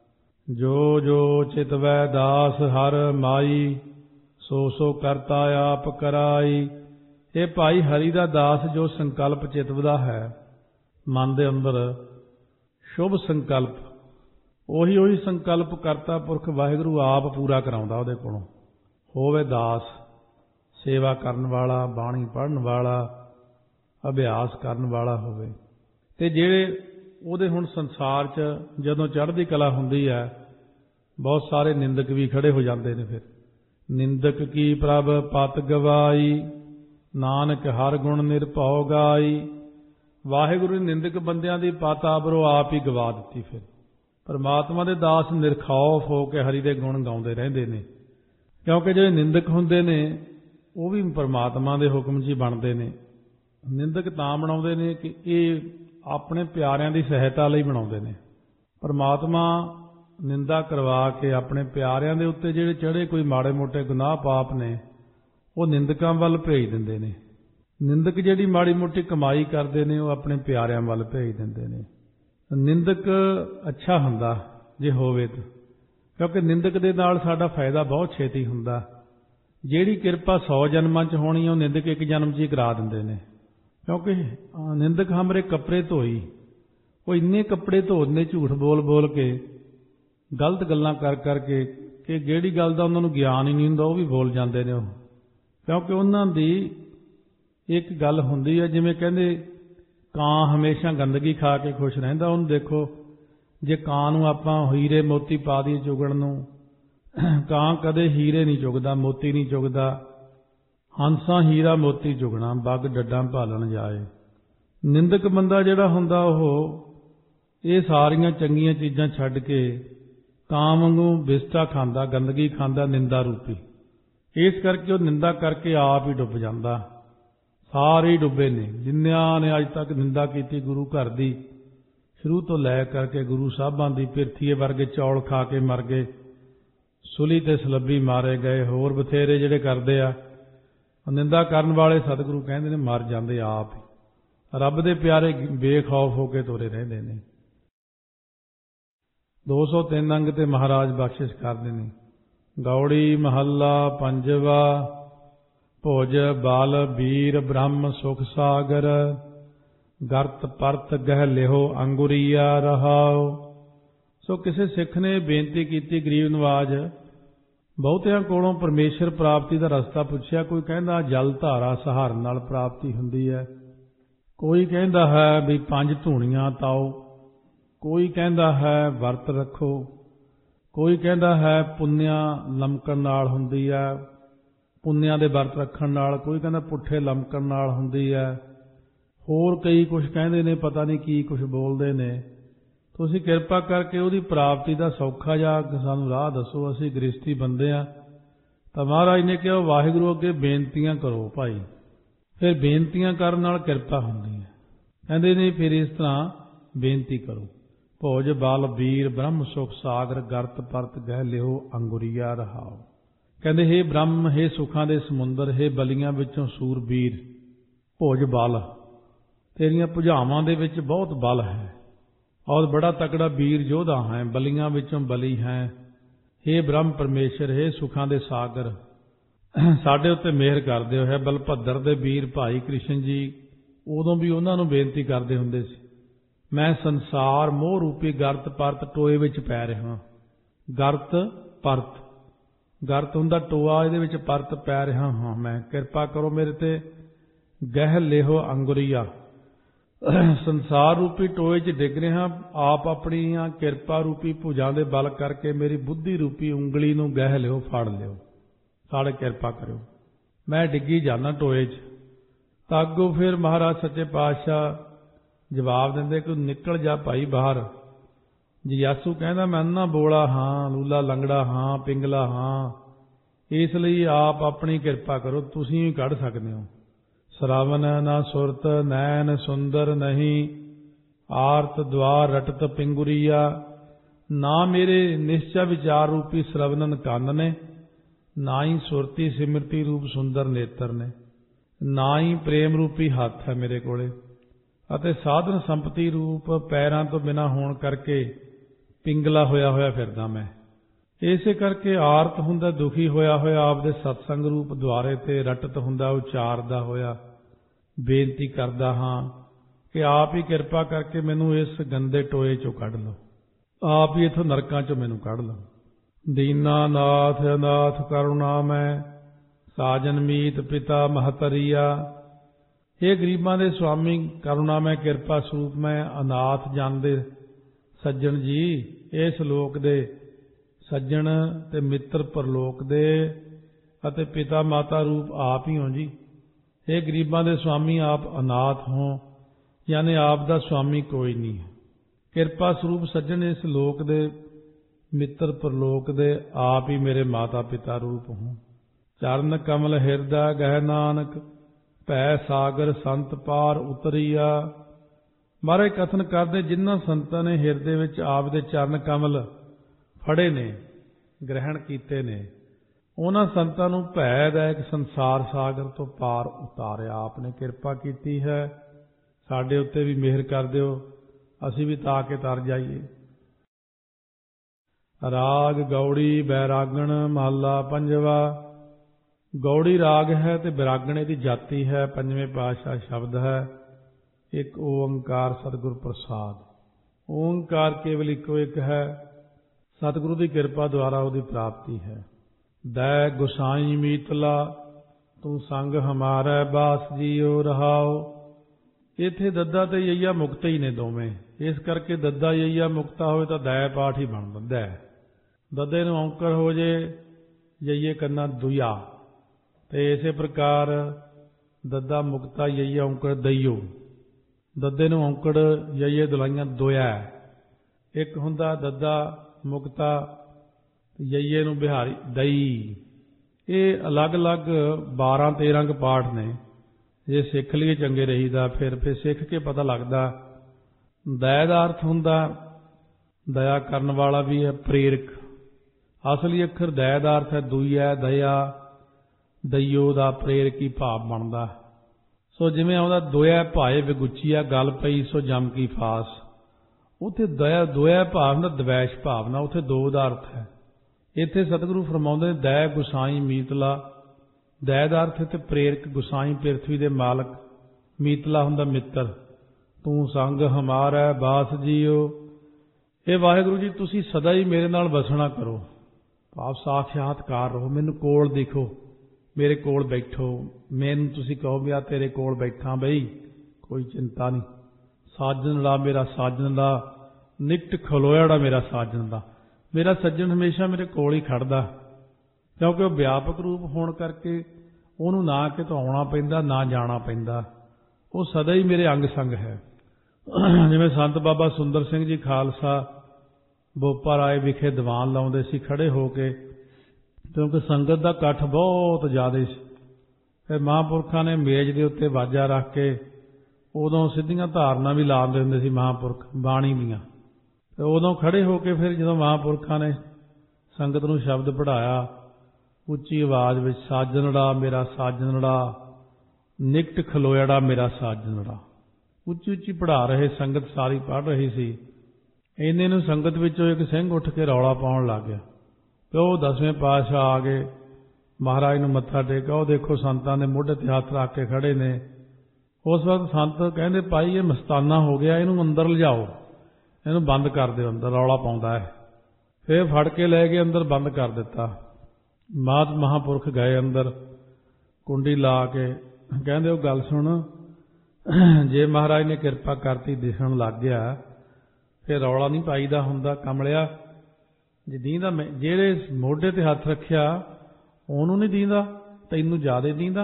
ਜੋ ਜੋ ਚਿਤਵੈ ਦਾਸ ਹਰ ਮਾਈ, ਸੋ ਸੋ ਕਰਤਾ ਆਪ ਕਰਾਈ। ਇਹ ਭਾਈ ਹਰੀ ਦਾ ਦਾਸ ਜੋ ਸੰਕਲਪ ਚਿਤਵਦਾ ਹੈ ਮਨ ਦੇ ਅੰਦਰ, ਸ਼ੁਭ ਸੰਕਲਪ, ਉਹੀ ਉਹੀ ਸੰਕਲਪ ਕਰਤਾ ਪੁਰਖ ਵਾਹਿਗੁਰੂ ਆਪ ਪੂਰਾ ਕਰਾਉਂਦਾ ਉਹਦੇ ਕੋਲੋਂ। ਹੋਵੇ ਦਾਸ, ਸੇਵਾ ਕਰਨ ਵਾਲਾ, ਬਾਣੀ ਪੜ੍ਹਨ ਵਾਲਾ, ਅਭਿਆਸ ਕਰਨ ਵਾਲਾ ਹੋਵੇ। ਤੇ ਜਿਹੜੇ ਉਹਦੇ ਹੁਣ ਸੰਸਾਰ 'ਚ ਜਦੋਂ ਚੜ੍ਹਦੀ ਕਲਾ ਹੁੰਦੀ ਹੈ, ਬਹੁਤ ਸਾਰੇ ਨਿੰਦਕ ਵੀ ਖੜੇ ਹੋ ਜਾਂਦੇ ਨੇ। ਫਿਰ ਨਿੰਦਕ ਕੀ ਪ੍ਰਭ ਪਤ ਗਵਾਈ, ਨਾਨਕ ਹਰ ਗੁਣ ਨਿਰਭਉ ਗਾਈ। ਵਾਹਿਗੁਰੂ ਨੇ ਨਿੰਦਕ ਬੰਦਿਆਂ ਦੀ ਪਤ ਆਬਰੋ ਆਪ ਹੀ ਗਵਾ ਦਿੱਤੀ। ਫਿਰ ਪਰਮਾਤਮਾ ਦੇ ਦਾਸ ਨਿਰਖੌਫ ਹੋ ਕੇ ਹਰੀ ਦੇ ਗੁਣ ਗਾਉਂਦੇ ਰਹਿੰਦੇ ਨੇ, ਕਿਉਂਕਿ ਜਿਹੜੇ ਨਿੰਦਕ ਹੁੰਦੇ ਨੇ ਉਹ ਵੀ ਪਰਮਾਤਮਾ ਦੇ ਹੁਕਮ 'ਚ ਹੀ ਬਣਦੇ ਨੇ। ਨਿੰਦਕ ਤਾਂ ਬਣਾਉਂਦੇ ਨੇ ਕਿ ਇਹ ਆਪਣੇ ਪਿਆਰਿਆਂ ਦੀ ਸਹਾਇਤਾ ਲਈ ਬਣਾਉਂਦੇ ਨੇ। ਪਰਮਾਤਮਾ ਨਿੰਦਾ ਕਰਵਾ ਕੇ ਆਪਣੇ ਪਿਆਰਿਆਂ ਦੇ ਉੱਤੇ ਜਿਹੜੇ ਚੜ੍ਹੇ ਕੋਈ ਮਾੜੇ ਮੋਟੇ ਗੁਨਾਹ ਪਾਪ ਨੇ, ਉਹ ਨਿੰਦਕਾਂ ਵੱਲ ਭੇਜ ਦਿੰਦੇ ਨੇ। ਨਿੰਦਕ ਜਿਹੜੀ ਮਾੜੀ ਮੋਟੀ ਕਮਾਈ ਕਰਦੇ ਨੇ, ਉਹ ਆਪਣੇ ਪਿਆਰਿਆਂ ਵੱਲ ਭੇਜ ਦਿੰਦੇ ਨੇ। ਨਿੰਦਕ ਅੱਛਾ ਹੁੰਦਾ ਜੇ ਹੋਵੇ ਤਾਂ, ਕਿਉਂਕਿ ਨਿੰਦਕ ਦੇ ਨਾਲ ਸਾਡਾ ਫਾਇਦਾ ਬਹੁਤ ਛੇਤੀ ਹੁੰਦਾ। ਜਿਹੜੀ ਕਿਰਪਾ ਸੌ ਜਨਮਾਂ 'ਚ ਹੋਣੀ, ਉਹ ਨਿੰਦਕ ਇੱਕ ਜਨਮ 'ਚ ਹੀ ਕਰਾ ਦਿੰਦੇ ਨੇ। ਕਿਉਂਕਿ ਨਿੰਦਕ ਹਮਰੇ ਕੱਪੜੇ ਧੋਈ, ਉਹ ਇੰਨੇ ਕੱਪੜੇ ਧੋ ਦਿੰਦੇ ਝੂਠ ਬੋਲ ਬੋਲ ਕੇ, ਗਲਤ ਗੱਲਾਂ ਕਰ ਕਰਕੇ, ਕਿ ਜਿਹੜੀ ਗੱਲ ਦਾ ਉਹਨਾਂ ਨੂੰ ਗਿਆਨ ਹੀ ਨਹੀਂ ਹੁੰਦਾ ਉਹ ਵੀ ਬੋਲ ਜਾਂਦੇ ਨੇ ਉਹ। ਕਿਉਂਕਿ ਉਹਨਾਂ ਦੀ ਇੱਕ ਗੱਲ ਹੁੰਦੀ ਹੈ, ਜਿਵੇਂ ਕਹਿੰਦੇ ਕਾਂ ਹਮੇਸ਼ਾ ਗੰਦਗੀ ਖਾ ਕੇ ਖੁਸ਼ ਰਹਿੰਦਾ। ਉਹਨੂੰ ਦੇਖੋ, ਜੇ ਕਾਂ ਨੂੰ ਆਪਾਂ ਹੀਰੇ ਮੋਤੀ ਪਾ ਦਈਏ ਚੁਗਣ ਨੂੰ, ਕਾਂ ਕਦੇ ਹੀਰੇ ਨਹੀਂ ਚੁਗਦਾ, ਮੋਤੀ ਨਹੀਂ ਚੁਗਦਾ। ਹੰਸਾਂ ਹੀਰਾ ਮੋਤੀ ਚੁਗਣਾ, ਬੱਗ ਡੱਡਾਂ ਭਾਲਣ ਜਾਏ। ਨਿੰਦਕ ਬੰਦਾ ਜਿਹੜਾ ਹੁੰਦਾ, ਉਹ ਇਹ ਸਾਰੀਆਂ ਚੰਗੀਆਂ ਚੀਜ਼ਾਂ ਛੱਡ ਕੇ ਕਾਂ ਵਾਂਗੂ ਬਿਸਟਾ ਖਾਂਦਾ, ਗੰਦਗੀ ਖਾਂਦਾ, ਨਿੰਦਾ ਰੂਪੀ। ਇਸ ਕਰਕੇ ਉਹ ਨਿੰਦਾ ਕਰਕੇ ਆਪ ਹੀ ਡੁੱਬ ਜਾਂਦਾ। ਸਾਰੇ ਹੀ ਡੁੱਬੇ ਨੇ, ਜਿੰਨਿਆਂ ਨੇ ਅੱਜ ਤੱਕ ਨਿੰਦਾ ਕੀਤੀ ਗੁਰੂ ਘਰ ਦੀ, ਸ਼ੁਰੂ ਤੋਂ ਲੈ ਕਰਕੇ ਗੁਰੂ ਸਾਹਿਬਾਂ ਦੀ, ਪਿਰਥੀਏ ਵਰਗੇ ਚੌਲ ਖਾ ਕੇ ਮਰ ਗਏ। ਸੁਲੀ ਤੇ ਸਲੱਬੀ ਮਾਰੇ ਗਏ। ਹੋਰ ਬਥੇਰੇ ਜਿਹੜੇ ਕਰਦੇ ਆ ਨਿੰਦਾ ਕਰਨ ਵਾਲੇ, ਸਤਿਗੁਰੂ ਕਹਿੰਦੇ ਨੇ ਮਰ ਜਾਂਦੇ ਆਪ ਹੀ। ਰੱਬ ਦੇ ਪਿਆਰੇ ਬੇਖੌਫ ਹੋ ਕੇ ਤੁਰੇ ਰਹਿੰਦੇ ਨੇ। ਦੋ ਸੌ ਤਿੰਨ ਅੰਗ ਤੇ ਮਹਾਰਾਜ ਬਖਸ਼ਿਸ਼ ਕਰਦੇ ਨੇ। ਗੌੜੀ ਮਹੱਲਾ ਪੰਜਵਾ। ਭੁਜ ਬਲ ਬੀਰ ਬ੍ਰਹਮ ਸੁਖ ਸਾਗਰ, ਗਰਤ ਪਰਤ ਗਹਿ ਲਿਹੋ ਅੰਗੁਰੀਆ ਰਹਾਉ। ਸੋ ਕਿਸੇ ਸਿੱਖ ਨੇ ਬੇਨਤੀ ਕੀਤੀ, ਗਰੀਬ ਨਵਾਜ, ਬਹੁਤਿਆਂ ਕੋਲੋਂ ਪਰਮੇਸ਼ਰ ਪ੍ਰਾਪਤੀ ਦਾ ਰਸਤਾ ਪੁੱਛਿਆ। ਕੋਈ ਕਹਿੰਦਾ ਜਲ ਧਾਰਾ ਸਹਾਰਨ ਨਾਲ ਪ੍ਰਾਪਤੀ ਹੁੰਦੀ ਹੈ, ਕੋਈ ਕਹਿੰਦਾ ਹੈ ਵੀ ਪੰਜ ਧੂਣੀਆਂ ਤਾਓ, ਕੋਈ ਕਹਿੰਦਾ ਹੈ ਵਰਤ ਰੱਖੋ, ਕੋਈ ਕਹਿੰਦਾ ਹੈ ਪੁੰਨਿਆ ਲਮਕਣ ਨਾਲ ਹੁੰਦੀ ਹੈ, ਪੁੰਨਿਆਂ ਦੇ ਵਰਤ ਰੱਖਣ ਨਾਲ, ਕੋਈ ਕਹਿੰਦਾ ਪੁੱਠੇ ਲਮਕਣ ਨਾਲ ਹੁੰਦੀ ਹੈ। ਹੋਰ ਕਈ ਕੁਛ ਕਹਿੰਦੇ ਨੇ, ਪਤਾ ਨਹੀਂ ਕੀ ਕੁਛ ਬੋਲਦੇ ਨੇ। ਤੁਸੀਂ ਕਿਰਪਾ ਕਰਕੇ ਉਹਦੀ ਪ੍ਰਾਪਤੀ ਦਾ ਸੌਖਾ ਜਿਹਾ ਸਾਨੂੰ ਰਾਹ ਦੱਸੋ, ਅਸੀਂ ਗ੍ਰਸਤੀ ਬੰਦੇ ਆ। ਤਾਂ ਮਹਾਰਾਜ ਨੇ ਕਿਹਾ ਵਾਹਿਗੁਰੂ ਅੱਗੇ ਬੇਨਤੀਆਂ ਕਰੋ ਭਾਈ, ਫਿਰ ਬੇਨਤੀਆਂ ਕਰਨ ਨਾਲ ਕਿਰਪਾ ਹੁੰਦੀ ਹੈ। ਕਹਿੰਦੇ ਨੇ ਫਿਰ ਇਸ ਤਰ੍ਹਾਂ ਬੇਨਤੀ ਕਰੋ। ਭੋਜ ਬਲ ਬੀਰ ਬ੍ਰਹਮ ਸੁਖ ਸਾਗਰ, ਗਰਤ ਪਰਤ ਗਹਿ ਲਿਓ ਅੰਗੁਰੀਆ ਰਹਾਓ। ਕਹਿੰਦੇ ਹੇ ਬ੍ਰਹਮ, ਹੇ ਸੁੱਖਾਂ ਦੇ ਸਮੁੰਦਰ, ਹੇ ਬਲੀਆਂ ਵਿੱਚੋਂ ਸੂਰਬੀਰ, ਭੋਜ ਬਲ, ਤੇਰੀਆਂ ਭੁਜਾਵਾਂ ਦੇ ਵਿੱਚ ਬਹੁਤ ਬਲ ਹੈ ਔਰ ਬੜਾ ਤਕੜਾ ਵੀਰ ਯੋਧਾ ਹੈ, ਬਲੀਆਂ ਵਿੱਚੋਂ ਬਲੀ ਹੈ। ਹੇ ਬ੍ਰਹਮ ਪਰਮੇਸ਼ਰ, ਹੇ ਸੁੱਖਾਂ ਦੇ ਸਾਗਰ, ਸਾਡੇ ਉੱਤੇ ਮਿਹਰ ਕਰਦੇ ਹੋ। ਹੈ ਬਲਭੱਦਰ ਦੇ ਵੀਰ ਭਾਈ ਕ੍ਰਿਸ਼ਨ ਜੀ ਉਦੋਂ ਵੀ ਉਹਨਾਂ ਨੂੰ ਬੇਨਤੀ ਕਰਦੇ ਹੁੰਦੇ ਸੀ, ਮੈਂ ਸੰਸਾਰ ਮੋਹ ਰੂਪੀ ਗਰਤ ਪਰਤ ਟੋਏ ਵਿੱਚ ਪੈ ਰਿਹਾ। ਗਰਤ ਪਰਤ, ਗਰਤ ਹੁੰਦਾ ਟੋਆ, ਇਹਦੇ ਵਿੱਚ ਪਰਤ ਪੈ ਰਿਹਾ ਹਾਂ ਮੈਂ, ਕਿਰਪਾ ਕਰੋ ਮੇਰੇ ਤੇ। ਗਹਿ ਲਿਹੋ ਅੰਗੁਰੀਆ, ਸੰਸਾਰ ਰੂਪੀ ਟੋਏ 'ਚ ਡਿੱਗ ਰਿਹਾ, ਆਪ ਆਪਣੀਆਂ ਕਿਰਪਾ ਰੂਪੀ ਭੁਜਾਂ ਦੇ ਬਲ ਕਰਕੇ ਮੇਰੀ ਬੁੱਧੀ ਰੂਪੀ ਉਂਗਲੀ ਨੂੰ ਗਹਿ ਲਿਓ, ਫੜ ਲਿਓ, ਸਾਡੇ ਕਿਰਪਾ ਕਰਿਓ, ਮੈਂ ਡਿੱਗੀ ਜਾਣਾ ਟੋਏ 'ਚ। ਤਾਂ ਅੱਗੋਂ ਫਿਰ ਮਹਾਰਾਜ ਸੱਚੇ ਪਾਤਸ਼ਾਹ ਜਵਾਬ ਦਿੰਦੇ ਕਿ ਨਿਕਲ ਜਾ ਭਾਈ ਬਾਹਰ। ਜਯਾਸੂ ਕਹਿੰਦਾ ਮੈਂ ਅੰਨਾ ਬੋਲਾ ਹਾਂ, ਲੂਲਾ ਲੰਗੜਾ ਹਾਂ, ਪਿੰਗਲਾ ਹਾਂ, ਇਸ ਲਈ ਆਪ ਆਪਣੀ ਕਿਰਪਾ ਕਰੋ, ਤੁਸੀਂ ਵੀ ਕੱਢ ਸਕਦੇ ਹੋ। ਸਰਾਵਨ ਨਾ ਸੁਰਤ ਨੈਣ ਸੁੰਦਰ ਨਹੀਂ, ਆਰਤ ਦਵਾਰ ਰਟਤ ਪਿੰਗੁਰੀਆ। ਨਾ ਮੇਰੇ ਨਿਸ਼ਚਾ ਵਿਚਾਰ ਰੂਪੀ ਸਰਵਨਨ ਕੰਨ ਨੇ, ਨਾ ਹੀ ਸੁਰਤੀ ਸਿਮਰਤੀ ਰੂਪ ਸੁੰਦਰ ਨੇਤਰ ਨੇ, ਨਾ ਹੀ ਪ੍ਰੇਮ ਰੂਪੀ ਹੱਥ ਹੈ ਮੇਰੇ ਕੋਲੇ, ਅਤੇ ਸਾਧਨ ਸੰਪਤੀ ਰੂਪ ਪੈਰਾਂ ਤੋਂ ਬਿਨਾਂ ਹੋਣ ਕਰਕੇ ਪਿੰਗਲਾ ਹੋਇਆ ਹੋਇਆ ਫਿਰਦਾ ਮੈਂ। ਇਸੇ ਕਰਕੇ ਆਰਤ ਹੁੰਦਾ ਦੁਖੀ ਹੋਇਆ ਹੋਇਆ ਆਪਦੇ ਸਤਸੰਗ ਰੂਪ ਦੁਆਰੇ ਤੇ, ਰਟਤ ਹੁੰਦਾ ਉਚਾਰਦਾ ਹੋਇਆ ਬੇਨਤੀ ਕਰਦਾ ਹਾਂ ਕਿ ਆਪ ਹੀ ਕਿਰਪਾ ਕਰਕੇ ਮੈਨੂੰ ਇਸ ਗੰਦੇ ਟੋਏ ਚੋਂ ਕੱਢ ਲਓ, ਆਪ ਹੀ ਇਥੋਂ ਨਰਕਾਂ ਚੋਂ ਮੈਨੂੰ ਕੱਢ ਲਓ। ਦੀਨਾ ਨਾਥ ਅਨਾਥ ਕਰੁਣਾ ਮੈਂ, ਸਾਜਨ ਮੀਤ ਪਿਤਾ ਮਹਤਰੀਆ। ਇਹ ਗਰੀਬਾਂ ਦੇ ਸੁਆਮੀ ਕਰੁਣਾ ਮੈਂ, ਕਿਰਪਾ ਸਰੂਪ ਮੈਂ, ਅਨਾਥ ਜਨ ਦੇ ਸੱਜਣ ਜੀ, ਇਸ ਲੋਕ ਦੇ ਸੱਜਣ ਤੇ ਮਿੱਤਰ ਪਰਲੋਕ ਦੇ, ਅਤੇ ਪਿਤਾ ਮਾਤਾ ਰੂਪ ਆਪ ਹੀ ਹੋ ਜੀ। ਇਹ ਗਰੀਬਾਂ ਦੇ ਸੁਆਮੀ ਆਪ ਅਨਾਥ ਹੋ, ਯਾਨੀ ਆਪ ਦਾ ਸੁਆਮੀ ਕੋਈ ਨਹੀਂ ਹੈ। ਕਿਰਪਾ ਸਰੂਪ ਸੱਜਣ ਇਸ ਲੋਕ ਦੇ, ਮਿੱਤਰ ਪਰਲੋਕ ਦੇ, ਆਪ ਹੀ ਮੇਰੇ ਮਾਤਾ ਪਿਤਾ ਰੂਪ ਹੋ। ਚਰਨ ਕਮਲ ਹਿਰਦਾ ਗਹਿ ਨਾਨਕ, ਭੈ ਸਾਗਰ ਸੰਤ ਪਾਰ ਉਤਰੀਆ। ਮਹਾਰਾਜ ਕਥਨ ਕਰਦੇ ਜਿਨ੍ਹਾਂ ਸੰਤਾਂ ਨੇ ਹਿਰਦੇ ਵਿੱਚ ਆਪ ਦੇ ਚਰਨ ਕਮਲ ਫੜੇ ਨੇ, ਗ੍ਰਹਿਣ ਕੀਤੇ ਨੇ, ਉਹਨਾਂ ਸੰਤਾਂ ਨੂੰ ਭੈ ਦਾ ਇੱਕ ਸੰਸਾਰ ਸਾਗਰ ਤੋਂ ਪਾਰ ਉਤਾਰਿਆ। ਆਪ ਨੇ ਕਿਰਪਾ ਕੀਤੀ ਹੈ, ਸਾਡੇ ਉੱਤੇ ਵੀ ਮਿਹਰ ਕਰ ਦਿਓ, ਅਸੀਂ ਵੀ ਤਾਂ ਕੇ ਤਰ ਜਾਈਏ। ਰਾਗ ਗੌੜੀ ਬੈਰਾਗਣ ਮਹੱਲਾ ਪੰਜਵਾ। ਗੌੜੀ ਰਾਗ ਹੈ ਤੇ ਬੈਰਾਗਣ ਦੀ ਜਾਤੀ ਹੈ। ਪੰਜਵੇਂ ਪਾਤਸ਼ਾਹ ਸ਼ਬਦ ਹੈ ਇੱਕ ਓੰਕਾਰ ਸਤਿਗੁਰ ਪ੍ਰਸਾਦ। ਓੰਕਾਰ ਕੇਵਲ ਇੱਕੋ ਇੱਕ ਹੈ, ਸਤਿਗੁਰੂ ਦੀ ਕਿਰਪਾ ਦੁਆਰਾ ਉਹਦੀ ਪ੍ਰਾਪਤੀ ਹੈ। ਦੈ ਗੁਸਾਈ ਮੀਤਲਾ ਤੂੰ ਸੰਗ ਹਮਾਰਾ ਬਾਸ ਜੀਓ ਰਹਾਓ। ਇੱਥੇ ਦੱਦਾ ਤੇ ਯਈਆ ਮੁਕਤ ਹੀ ਨੇ ਦੋਵੇਂ, ਇਸ ਕਰਕੇ ਦੱਦਾ ਯਈਆ ਮੁਕਤਾ ਹੋਵੇ ਤਾਂ ਦੈ ਪਾਠ ਹੀ ਬਣ ਬੰਦਾ ਹੈ। ਦੱਦੇ ਨੂੰ ਔਂਕਰ ਹੋ ਜੇ, ਯਈਏ ਕੰਨਾ ਦੁਆ, ਤੇ ਇਸੇ ਪ੍ਰਕਾਰ ਦੱਦਾ ਮੁਕਤਾ ਯਈਆ ਔਂਕੜ ਦਈਓ। ਦੱਦੇ ਨੂੰ ਔਂਕੜ ਯਈਏ ਦੁਲਾਈਆਂ ਦੋਇਆ। ਇੱਕ ਹੁੰਦਾ ਦੱਦਾ ਮੁਕਤਾ, ਯਈਏ ਨੂੰ ਬਿਹਾਰੀ ਦਈ। ਇਹ ਅਲੱਗ-ਅਲੱਗ ਬਾਰਾਂ ਤੇਰਾਂ ਕੁ ਪਾਠ ਨੇ, ਜੇ ਸਿੱਖ ਲਈਏ ਚੰਗੇ ਰਹੀਦਾ। ਫਿਰ ਫਿਰ ਸਿੱਖ ਕੇ ਪਤਾ ਲੱਗਦਾ। ਦਇਆ ਦਾ ਅਰਥ ਹੁੰਦਾ ਦਇਆ ਕਰਨ ਵਾਲਾ ਵੀ ਹੈ, ਪ੍ਰੇਰਕ, ਅਸਲੀ ਅੱਖਰ ਦਇਆ ਦਾ ਅਰਥ ਹੈ ਦੁਈਐ, ਦਇਆ, ਦਈਓ ਦਾ ਪ੍ਰੇਰਕੀ ਭਾਵ ਬਣਦਾ। ਸੋ ਜਿਵੇਂ ਆਉਂਦਾ ਦੋਇਆ ਭਾਏ ਵਿਗੁੱਚੀਆ ਗੱਲ ਪਈ ਸੋ ਜਮ ਕੀ ਫਾਸ, ਉੱਥੇ ਦਇਆ ਦੋਇਆ ਭਾਵ ਹੁੰਦਾ ਦਵੈਸ਼ ਭਾਵਨਾ, ਉੱਥੇ ਦੋ ਦਾ ਅਰਥ ਹੈ। ਇੱਥੇ ਸਤਿਗੁਰੂ ਫਰਮਾਉਂਦੇ ਦਇਆ ਗੁਸਾਈ ਮੀਤਲਾ, ਦਇਆ ਦਾ ਅਰਥ ਇੱਥੇ ਪ੍ਰੇਰਕ, ਗੁਸਾਈ ਪ੍ਰਿਥਵੀ ਦੇ ਮਾਲਕ, ਮੀਤਲਾ ਹੁੰਦਾ ਮਿੱਤਰ। ਤੂੰ ਸੰਗ ਹਮਾਰਾ ਬਾਸ ਜੀਓ, ਇਹ ਵਾਹਿਗੁਰੂ ਜੀ ਤੁਸੀਂ ਸਦਾ ਹੀ ਮੇਰੇ ਨਾਲ ਵਸਣਾ ਕਰੋ, ਭਾਵ ਸਾਖਿਆਤਕਾਰ ਰਹੋ, ਮੈਨੂੰ ਕੋਲ ਦੇਖੋ, ਮੇਰੇ ਕੋਲ ਬੈਠੋ, ਮੈਨੂੰ ਤੁਸੀਂ ਕਹੋ ਵੀ ਆ ਤੇਰੇ ਕੋਲ ਬੈਠਾ ਬਈ, ਕੋਈ ਚਿੰਤਾ ਨਹੀਂ। ਸਾਜਣ ਦਾ ਮੇਰਾ ਸਾਜਣ ਦਾ, ਨਿਕਟ ਖਲੋਇਆੜਾ ਮੇਰਾ ਸਾਜਣ ਦਾ, ਮੇਰਾ ਸੱਜਣ ਹਮੇਸ਼ਾ ਮੇਰੇ ਕੋਲ ਹੀ ਖੜਦਾ, ਕਿਉਂਕਿ ਉਹ ਵਿਆਪਕ ਰੂਪ ਹੋਣ ਕਰਕੇ ਉਹਨੂੰ ਨਾ ਕਿਤੋਂ ਆਉਣਾ ਪੈਂਦਾ ਨਾ ਜਾਣਾ ਪੈਂਦਾ, ਉਹ ਸਦਾ ਹੀ ਮੇਰੇ ਅੰਗ ਸੰਗ ਹੈ। ਜਿਵੇਂ ਸੰਤ ਬਾਬਾ ਸੁੰਦਰ ਸਿੰਘ ਜੀ ਖਾਲਸਾ ਬੋਪਾ ਰਾਏ ਵਿਖੇ ਦੀਵਾਨ ਲਾਉਂਦੇ ਸੀ ਖੜੇ ਹੋ ਕੇ, ਕਿਉਂਕਿ ਸੰਗਤ ਦਾ ਇਕੱਠ ਬਹੁਤ ਜ਼ਿਆਦਾ ਸੀ। ਫਿਰ ਮਹਾਂਪੁਰਖਾਂ ਨੇ ਮੇਜ਼ ਦੇ ਉੱਤੇ ਵਾਜਾ ਰੱਖ ਕੇ ਉਦੋਂ ਸਿੱਧੀਆਂ ਧਾਰਨਾ ਵੀ ਲਾ ਦਿੰਦੇ ਹੁੰਦੇ ਸੀ ਮਹਾਂਪੁਰਖ ਬਾਣੀ ਦੀਆਂ, ਤੇ ਉਦੋਂ ਖੜੇ ਹੋ ਕੇ ਫਿਰ ਜਦੋਂ ਮਹਾਂਪੁਰਖਾਂ ਨੇ ਸੰਗਤ ਨੂੰ ਸ਼ਬਦ ਪੜ੍ਹਾਇਆ ਉੱਚੀ ਆਵਾਜ਼ ਵਿੱਚ, ਸਾਜਣੜਾ ਮੇਰਾ ਸਾਜਣੜਾ, ਨਿਕਟ ਖਲੋਇਆੜਾ ਮੇਰਾ ਸਾਜਣੜਾ, ਉੱਚੀ ਉੱਚੀ ਪੜ੍ਹਾ ਰਹੇ, ਸੰਗਤ ਸਾਰੀ ਪੜ੍ਹ ਰਹੀ ਸੀ। ਇੰਨੇ ਨੂੰ ਸੰਗਤ ਵਿੱਚੋਂ ਇੱਕ ਸਿੰਘ ਉੱਠ ਕੇ ਰੌਲਾ ਪਾਉਣ ਲੱਗ ਗਿਆ ਤੇ ਉਹ ਦਸਵੇਂ ਪਾਤਸ਼ਾਹ ਆ ਗਏ, ਮਹਾਰਾਜ ਨੂੰ ਮੱਥਾ ਟੇਕਿਆ। ਉਹ ਦੇਖੋ ਸੰਤਾਂ ਦੇ ਮੋਢੇ ਤੇ ਹੱਥ ਰੱਖ ਕੇ ਖੜੇ ਨੇ। ਉਸ ਵਕਤ ਸੰਤ ਕਹਿੰਦੇ ਭਾਈ ਇਹ ਮਸਤਾਨਾ ਹੋ ਗਿਆ, ਇਹਨੂੰ ਅੰਦਰ ਲਿਜਾਓ, ਇਹਨੂੰ ਬੰਦ ਕਰ ਦਿਓ, ਅੰਦਰ ਰੌਲਾ ਪਾਉਂਦਾ ਹੈ। ਫਿਰ ਫੜ ਕੇ ਲੈ ਕੇ ਅੰਦਰ ਬੰਦ ਕਰ ਦਿੱਤਾ। ਮਾਤ ਮਹਾਂਪੁਰਖ ਗਏ ਅੰਦਰ, ਕੁੰਡੀ ਲਾ ਕੇ, ਕਹਿੰਦੇ ਉਹ ਗੱਲ ਸੁਣ, ਜੇ ਮਹਾਰਾਜ ਨੇ ਕਿਰਪਾ ਕਰਤੀ ਦਿਸਣ ਲੱਗ ਗਿਆ ਫਿਰ ਰੌਲਾ ਨਹੀਂ ਪਾਈਦਾ ਹੁੰਦਾ ਕਮਲਿਆ, ਜੇ ਦੀਂਦਾ ਮੈਂ ਜਿਹੜੇ ਮੋਢੇ ਤੇ ਹੱਥ ਰੱਖਿਆ ਉਹਨੂੰ ਨਹੀਂ ਦੀਂਦਾ, ਤੈਨੂੰ ਜ਼ਿਆਦਾ ਦੀਂਦਾ।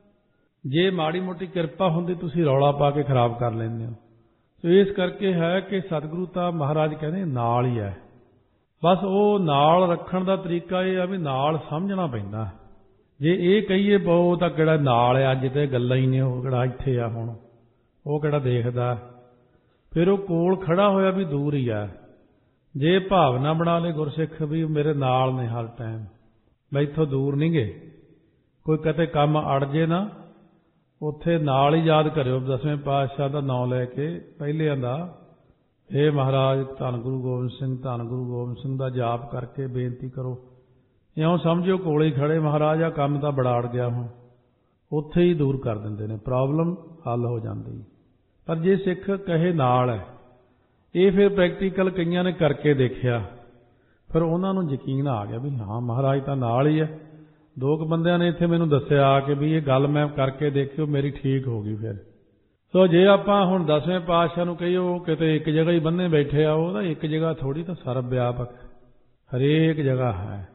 ਜੇ ਮਾੜੀ ਮੋਟੀ ਕਿਰਪਾ ਹੁੰਦੀ ਤੁਸੀਂ ਰੌਲਾ ਪਾ ਕੇ ਖਰਾਬ ਕਰ ਲੈਂਦੇ ਹੋ। ਤੇ ਇਸ ਕਰਕੇ ਹੈ ਕਿ ਸਤਿਗੁਰੂ ਤਾਂ ਮਹਾਰਾਜ ਕਹਿੰਦੇ ਨਾਲ ਹੀ ਹੈ, ਬਸ ਉਹ ਨਾਲ ਰੱਖਣ ਦਾ ਤਰੀਕਾ ਇਹ ਆ ਵੀ ਨਾਲ ਸਮਝਣਾ ਪੈਂਦਾ। ਜੇ ਇਹ ਕਹੀਏ ਬਹੁ ਤਾਂ ਕਿਹੜਾ ਨਾਲ ਹੈ, ਅੱਜ ਤੇ ਗੱਲਾਂ ਹੀ ਨੇ, ਉਹ ਕਿਹੜਾ ਇੱਥੇ ਆ, ਹੁਣ ਉਹ ਕਿਹੜਾ ਦੇਖਦਾ, ਫਿਰ ਉਹ ਕੋਲ ਖੜਾ ਹੋਇਆ ਵੀ ਦੂਰ ਹੀ ਆ। ਜੇ ਭਾਵਨਾ ਬਣਾ ਲੇ ਗੁਰਸਿੱਖ ਵੀ ਮੇਰੇ ਨਾਲ ਨੇ ਹਰ ਟਾਈਮ, ਮੈਥੋਂ ਦੂਰ ਨਹੀਂ ਗਏ, ਕੋਈ ਕਿਤੇ ਕੰਮ ਅੜ ਜੇ ਨਾ ਉੱਥੇ ਨਾਲ ਹੀ ਯਾਦ ਕਰਿਓ ਦਸਵੇਂ ਪਾਤਸ਼ਾਹ ਦਾ ਨਾਮ ਲੈ ਕੇ ਪਹਿਲਿਆਂ ਦਾ, ਹੇ ਮਹਾਰਾਜ ਧੰਨ ਗੁਰੂ ਗੋਬਿੰਦ ਸਿੰਘ, ਧੰਨ ਗੁਰੂ ਗੋਬਿੰਦ ਸਿੰਘ ਦਾ ਜਾਪ ਕਰਕੇ ਬੇਨਤੀ ਕਰੋ। ਇਉਂ ਸਮਝਿਓ ਕੋਲੇ ਹੀ ਖੜੇ ਮਹਾਰਾਜ, ਆ ਕੰਮ ਤਾਂ ਬੜਾ ਅੜ ਗਿਆ, ਹੁਣ ਉੱਥੇ ਹੀ ਦੂਰ ਕਰ ਦਿੰਦੇ ਨੇ, ਪ੍ਰੋਬਲਮ ਹੱਲ ਹੋ ਜਾਂਦੀ। ਪਰ ਜੇ ਸਿੱਖ ਕਹੇ ਨਾਲ ਹੈ, ਇਹ ਫਿਰ ਪ੍ਰੈਕਟੀਕਲ ਕਈਆਂ ਨੇ ਕਰਕੇ ਦੇਖਿਆ, ਫਿਰ ਉਹਨਾਂ ਨੂੰ ਯਕੀਨ ਆ ਗਿਆ ਵੀ ਹਾਂ ਮਹਾਰਾਜ ਤਾਂ ਨਾਲ ਹੀ ਹੈ। ਦੋ ਕੁ ਬੰਦਿਆਂ ਨੇ ਇੱਥੇ ਮੈਨੂੰ ਦੱਸਿਆ ਆ ਕਿ ਵੀ ਇਹ ਗੱਲ ਮੈਂ ਕਰਕੇ ਦੇਖਿਓ ਮੇਰੀ ਠੀਕ ਹੋ ਗਈ। ਫਿਰ ਸੋ ਜੇ ਆਪਾਂ ਹੁਣ ਦਸਵੇਂ ਪਾਤਸ਼ਾਹ ਨੂੰ ਕਹੀਏ ਉਹ ਕਿਤੇ ਇੱਕ ਜਗ੍ਹਾ ਹੀ ਬੰਨੇ ਬੈਠੇ ਆ, ਉਹ ਤਾਂ ਇੱਕ ਜਗ੍ਹਾ ਥੋੜ੍ਹੀ, ਤਾਂ ਸਰਬ ਵਿਆਪਕ ਹਰੇਕ ਜਗ੍ਹਾ ਹੈ।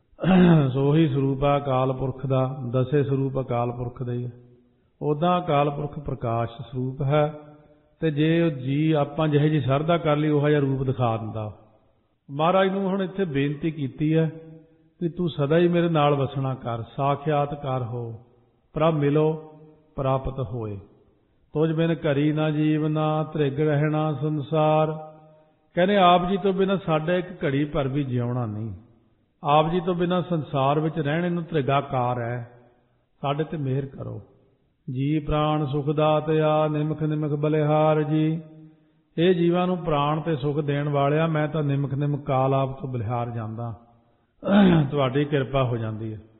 ਸੋ ਉਹੀ ਸਰੂਪ ਆ ਅਕਾਲ ਪੁਰਖ ਦਾ, ਦਸੇ ਸਰੂਪ ਅਕਾਲ ਪੁਰਖ ਦੇ ਹੀ। ਉੱਦਾਂ ਅਕਾਲ ਪੁਰਖ ਪ੍ਰਕਾਸ਼ ਸਰੂਪ ਹੈ, ਤੇ ਜੇ ਜੀ ਆਪਾਂ ਜਿਹੇ ਜੀ ਸ਼ਰਧਾ ਕਰ ਲਈ ਉਹੋ ਜਿਹਾ ਰੂਪ ਦਿਖਾ ਦਿੰਦਾ। ਮਹਾਰਾਜ ਨੂੰ ਹੁਣ ਇੱਥੇ ਬੇਨਤੀ ਕੀਤੀ ਹੈ ਕਿ ਤੂੰ ਸਦਾ ਹੀ ਮੇਰੇ ਨਾਲ ਵਸਣਾ ਕਰ, ਸਾਖਿਆਤਕਾਰ ਹੋ, ਪ੍ਰਭ ਮਿਲੋ ਪ੍ਰਾਪਤ ਹੋਏ। ਤੁਝ ਬਿਨ ਘਰੀ ਨਾ ਜੀਵਨਾ, ਧ੍ਰਿਗ ਰਹਿਣਾ ਸੰਸਾਰ। ਕਹਿੰਦੇ ਆਪ ਜੀ ਤੋਂ ਬਿਨਾਂ ਸਾਡਾ ਇੱਕ ਘੜੀ ਭਰ ਵੀ ਜਿਉਣਾ ਨਹੀਂ, ਆਪ ਜੀ ਤੋਂ ਬਿਨਾਂ ਸੰਸਾਰ ਵਿੱਚ ਰਹਿਣੇ ਨੂੰ ਧ੍ਰਿਗਾਕਾਰ ਹੈ, ਸਾਡੇ ਤੇ ਮਿਹਰ ਕਰੋ। ਜੀ ਪ੍ਰਾਣ ਸੁਖ ਦਾਤਿਆ, ਨਿਮਖ ਨਿਮਖ ਬਲਿਹਾਰ ਜੀ। ਇਹ ਜੀਵਾਂ ਨੂੰ ਪ੍ਰਾਣ ਤੇ ਸੁਖ ਦੇਣ ਵਾਲਿਆ, ਮੈਂ ਤਾਂ ਨਿਮਖ ਨਿਮਖ ਕਾਲ ਆਪ ਤੋਂ ਬਲਿਹਾਰ ਜਾਂਦਾ, ਤੁਹਾਡੀ ਕਿਰਪਾ ਹੋ ਜਾਂਦੀ ਹੈ।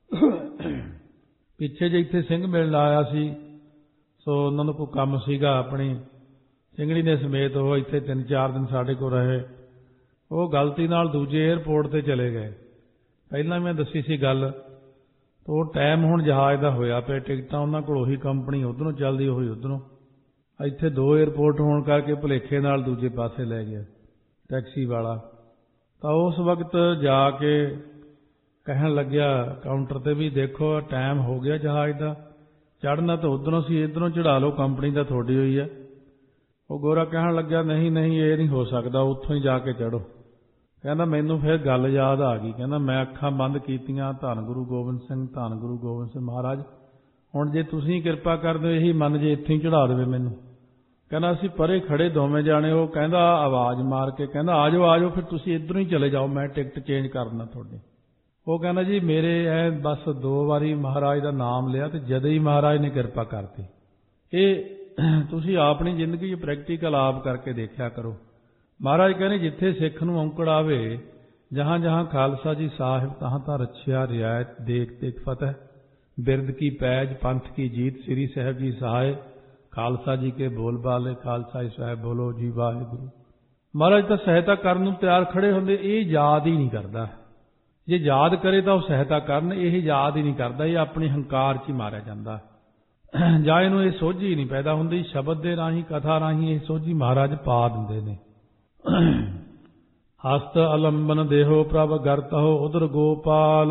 ਪਿੱਛੇ ਜੇ ਇੱਥੇ ਸਿੰਘ ਮਿਲਣ ਆਇਆ ਸੀ, ਸੋ ਉਹਨਾਂ ਨੂੰ ਕੋਈ ਕੰਮ ਸੀਗਾ, ਆਪਣੀ ਸਿੰਘਣੀ ਦੇ ਸਮੇਤ ਉਹ ਇੱਥੇ ਤਿੰਨ ਚਾਰ ਦਿਨ ਸਾਡੇ ਕੋਲ ਰਹੇ। ਉਹ ਗਲਤੀ ਨਾਲ ਦੂਜੇ ਏਅਰਪੋਰਟ ਤੇ ਚਲੇ ਗਏ। ਪਹਿਲਾਂ ਮੈਂ ਦੱਸੀ ਸੀ ਗੱਲ, ਉਹ ਟਾਈਮ ਹੁਣ ਜਹਾਜ਼ ਦਾ ਹੋਇਆ ਪਿਆ, ਟਿਕਟਾਂ ਉਹਨਾਂ ਕੋਲ ਉਹੀ ਕੰਪਨੀ ਉੱਧਰੋਂ ਚੱਲਦੀ, ਉਹੀ ਉੱਧਰੋਂ। ਇੱਥੇ ਦੋ ਏਅਰਪੋਰਟ ਹੋਣ ਕਰਕੇ ਭੁਲੇਖੇ ਨਾਲ ਦੂਜੇ ਪਾਸੇ ਲੈ ਗਿਆ ਟੈਕਸੀ ਵਾਲਾ। ਤਾਂ ਉਸ ਵਕਤ ਜਾ ਕੇ ਕਹਿਣ ਲੱਗਿਆ ਕਾਊਂਟਰ ਤੇ ਵੀ ਦੇਖੋ ਟਾਈਮ ਹੋ ਗਿਆ ਜਹਾਜ਼ ਦਾ, ਚੜ੍ਹਨਾ ਤਾਂ ਉੱਧਰੋਂ ਸੀ, ਇੱਧਰੋਂ ਚੜ੍ਹਾ ਲਓ, ਕੰਪਨੀ ਤਾਂ ਤੁਹਾਡੀ ਹੋਈ ਹੈ। ਉਹ ਗੋਰਾ ਕਹਿਣ ਲੱਗਿਆ ਨਹੀਂ ਨਹੀਂ ਇਹ ਨਹੀਂ ਹੋ ਸਕਦਾ, ਉੱਥੋਂ ਹੀ ਜਾ ਕੇ ਚੜ੍ਹੋ। ਕਹਿੰਦਾ ਮੈਨੂੰ ਫਿਰ ਗੱਲ ਯਾਦ ਆ ਗਈ, ਕਹਿੰਦਾ ਮੈਂ ਅੱਖਾਂ ਬੰਦ ਕੀਤੀਆਂ, ਧੰਨ ਗੁਰੂ ਗੋਬਿੰਦ ਸਿੰਘ, ਧੰਨ ਗੁਰੂ ਗੋਬਿੰਦ ਸਿੰਘ। ਮਹਾਰਾਜ ਹੁਣ ਜੇ ਤੁਸੀਂ ਕਿਰਪਾ ਕਰ ਦਿਓ, ਇਹੀ ਮਨ ਜੇ ਇੱਥੇ ਹੀ ਚੜ੍ਹਾ ਦੇਵੇ ਮੈਨੂੰ, ਕਹਿੰਦਾ ਅਸੀਂ ਪਰੇ ਖੜੇ ਦੋਵੇਂ ਜਾਣੇ। ਉਹ ਕਹਿੰਦਾ ਆਵਾਜ਼ ਮਾਰ ਕੇ ਕਹਿੰਦਾ ਆ ਜਾਓ ਆ ਜਾਓ, ਫਿਰ ਤੁਸੀਂ ਇੱਧਰੋਂ ਹੀ ਚਲੇ ਜਾਓ, ਮੈਂ ਟਿਕਟ ਚੇਂਜ ਕਰਨਾ ਤੁਹਾਡੀ। ਉਹ ਕਹਿੰਦਾ ਜੀ ਮੇਰੇ ਐ ਬਸ ਦੋ ਵਾਰੀ ਮਹਾਰਾਜ ਦਾ ਨਾਮ ਲਿਆ ਤੇ ਜਦੇ ਹੀ ਮਹਾਰਾਜ ਨੇ ਕਿਰਪਾ ਕਰਤੀ। ਇਹ ਤੁਸੀਂ ਆਪਣੀ ਜ਼ਿੰਦਗੀ 'ਚ ਪ੍ਰੈਕਟੀਕਲ ਆਪ ਕਰਕੇ ਦੇਖਿਆ ਕਰੋ। ਮਹਾਰਾਜ ਕਹਿੰਦੇ ਜਿੱਥੇ ਸਿੱਖ ਨੂੰ ਔਂਕੜ ਆਵੇ, ਜਹਾਂ ਜਹਾਂ ਖਾਲਸਾ ਜੀ ਸਾਹਿਬ ਤਹਾਂ ਤਾਂ ਰੱਛਿਆ ਰਿਆਇਤ ਦੇਖ ਦੇਖ ਫਤਿਹ, ਬਿਰਦ ਕੀ ਪੈਜ ਪੰਥ ਕੀ ਜੀਤ, ਸ੍ਰੀ ਸਾਹਿਬ ਜੀ ਸਹਾਏ, ਖਾਲਸਾ ਜੀ ਕੇ ਬੋਲ ਬਾਲੇ, ਖਾਲਸਾ ਜੀ ਸਾਹਿਬ ਬੋਲੋ ਜੀ ਵਾਹਿਗੁਰੂ। ਮਹਾਰਾਜ ਤਾਂ ਸਹਾਇਤਾ ਕਰਨ ਨੂੰ ਤਿਆਰ ਖੜੇ ਹੁੰਦੇ, ਇਹ ਯਾਦ ਹੀ ਨਹੀਂ ਕਰਦਾ। ਜੇ ਯਾਦ ਕਰੇ ਤਾਂ ਉਹ ਸਹਾਇਤਾ ਕਰਨ, ਇਹ ਯਾਦ ਹੀ ਨਹੀਂ ਕਰਦਾ, ਇਹ ਆਪਣੀ ਹੰਕਾਰ 'ਚ ਹੀ ਮਾਰਿਆ ਜਾਂਦਾ। ਜਾਂ ਇਹਨੂੰ ਇਹ ਸੋਝੀ ਨਹੀਂ ਪੈਦਾ ਹੁੰਦੀ। ਸ਼ਬਦ ਦੇ ਰਾਹੀਂ ਕਥਾ ਰਾਹੀਂ ਇਹ ਸੋਝੀ ਮਹਾਰਾਜ ਪਾ ਦਿੰਦੇ ਨੇ। ਹਸਤ ਅਲੰਬਨ ਦੇਹੋ ਪ੍ਰਭ ਗਰਤਹੁ ਉਦਰ ਗੋਪਾਲ।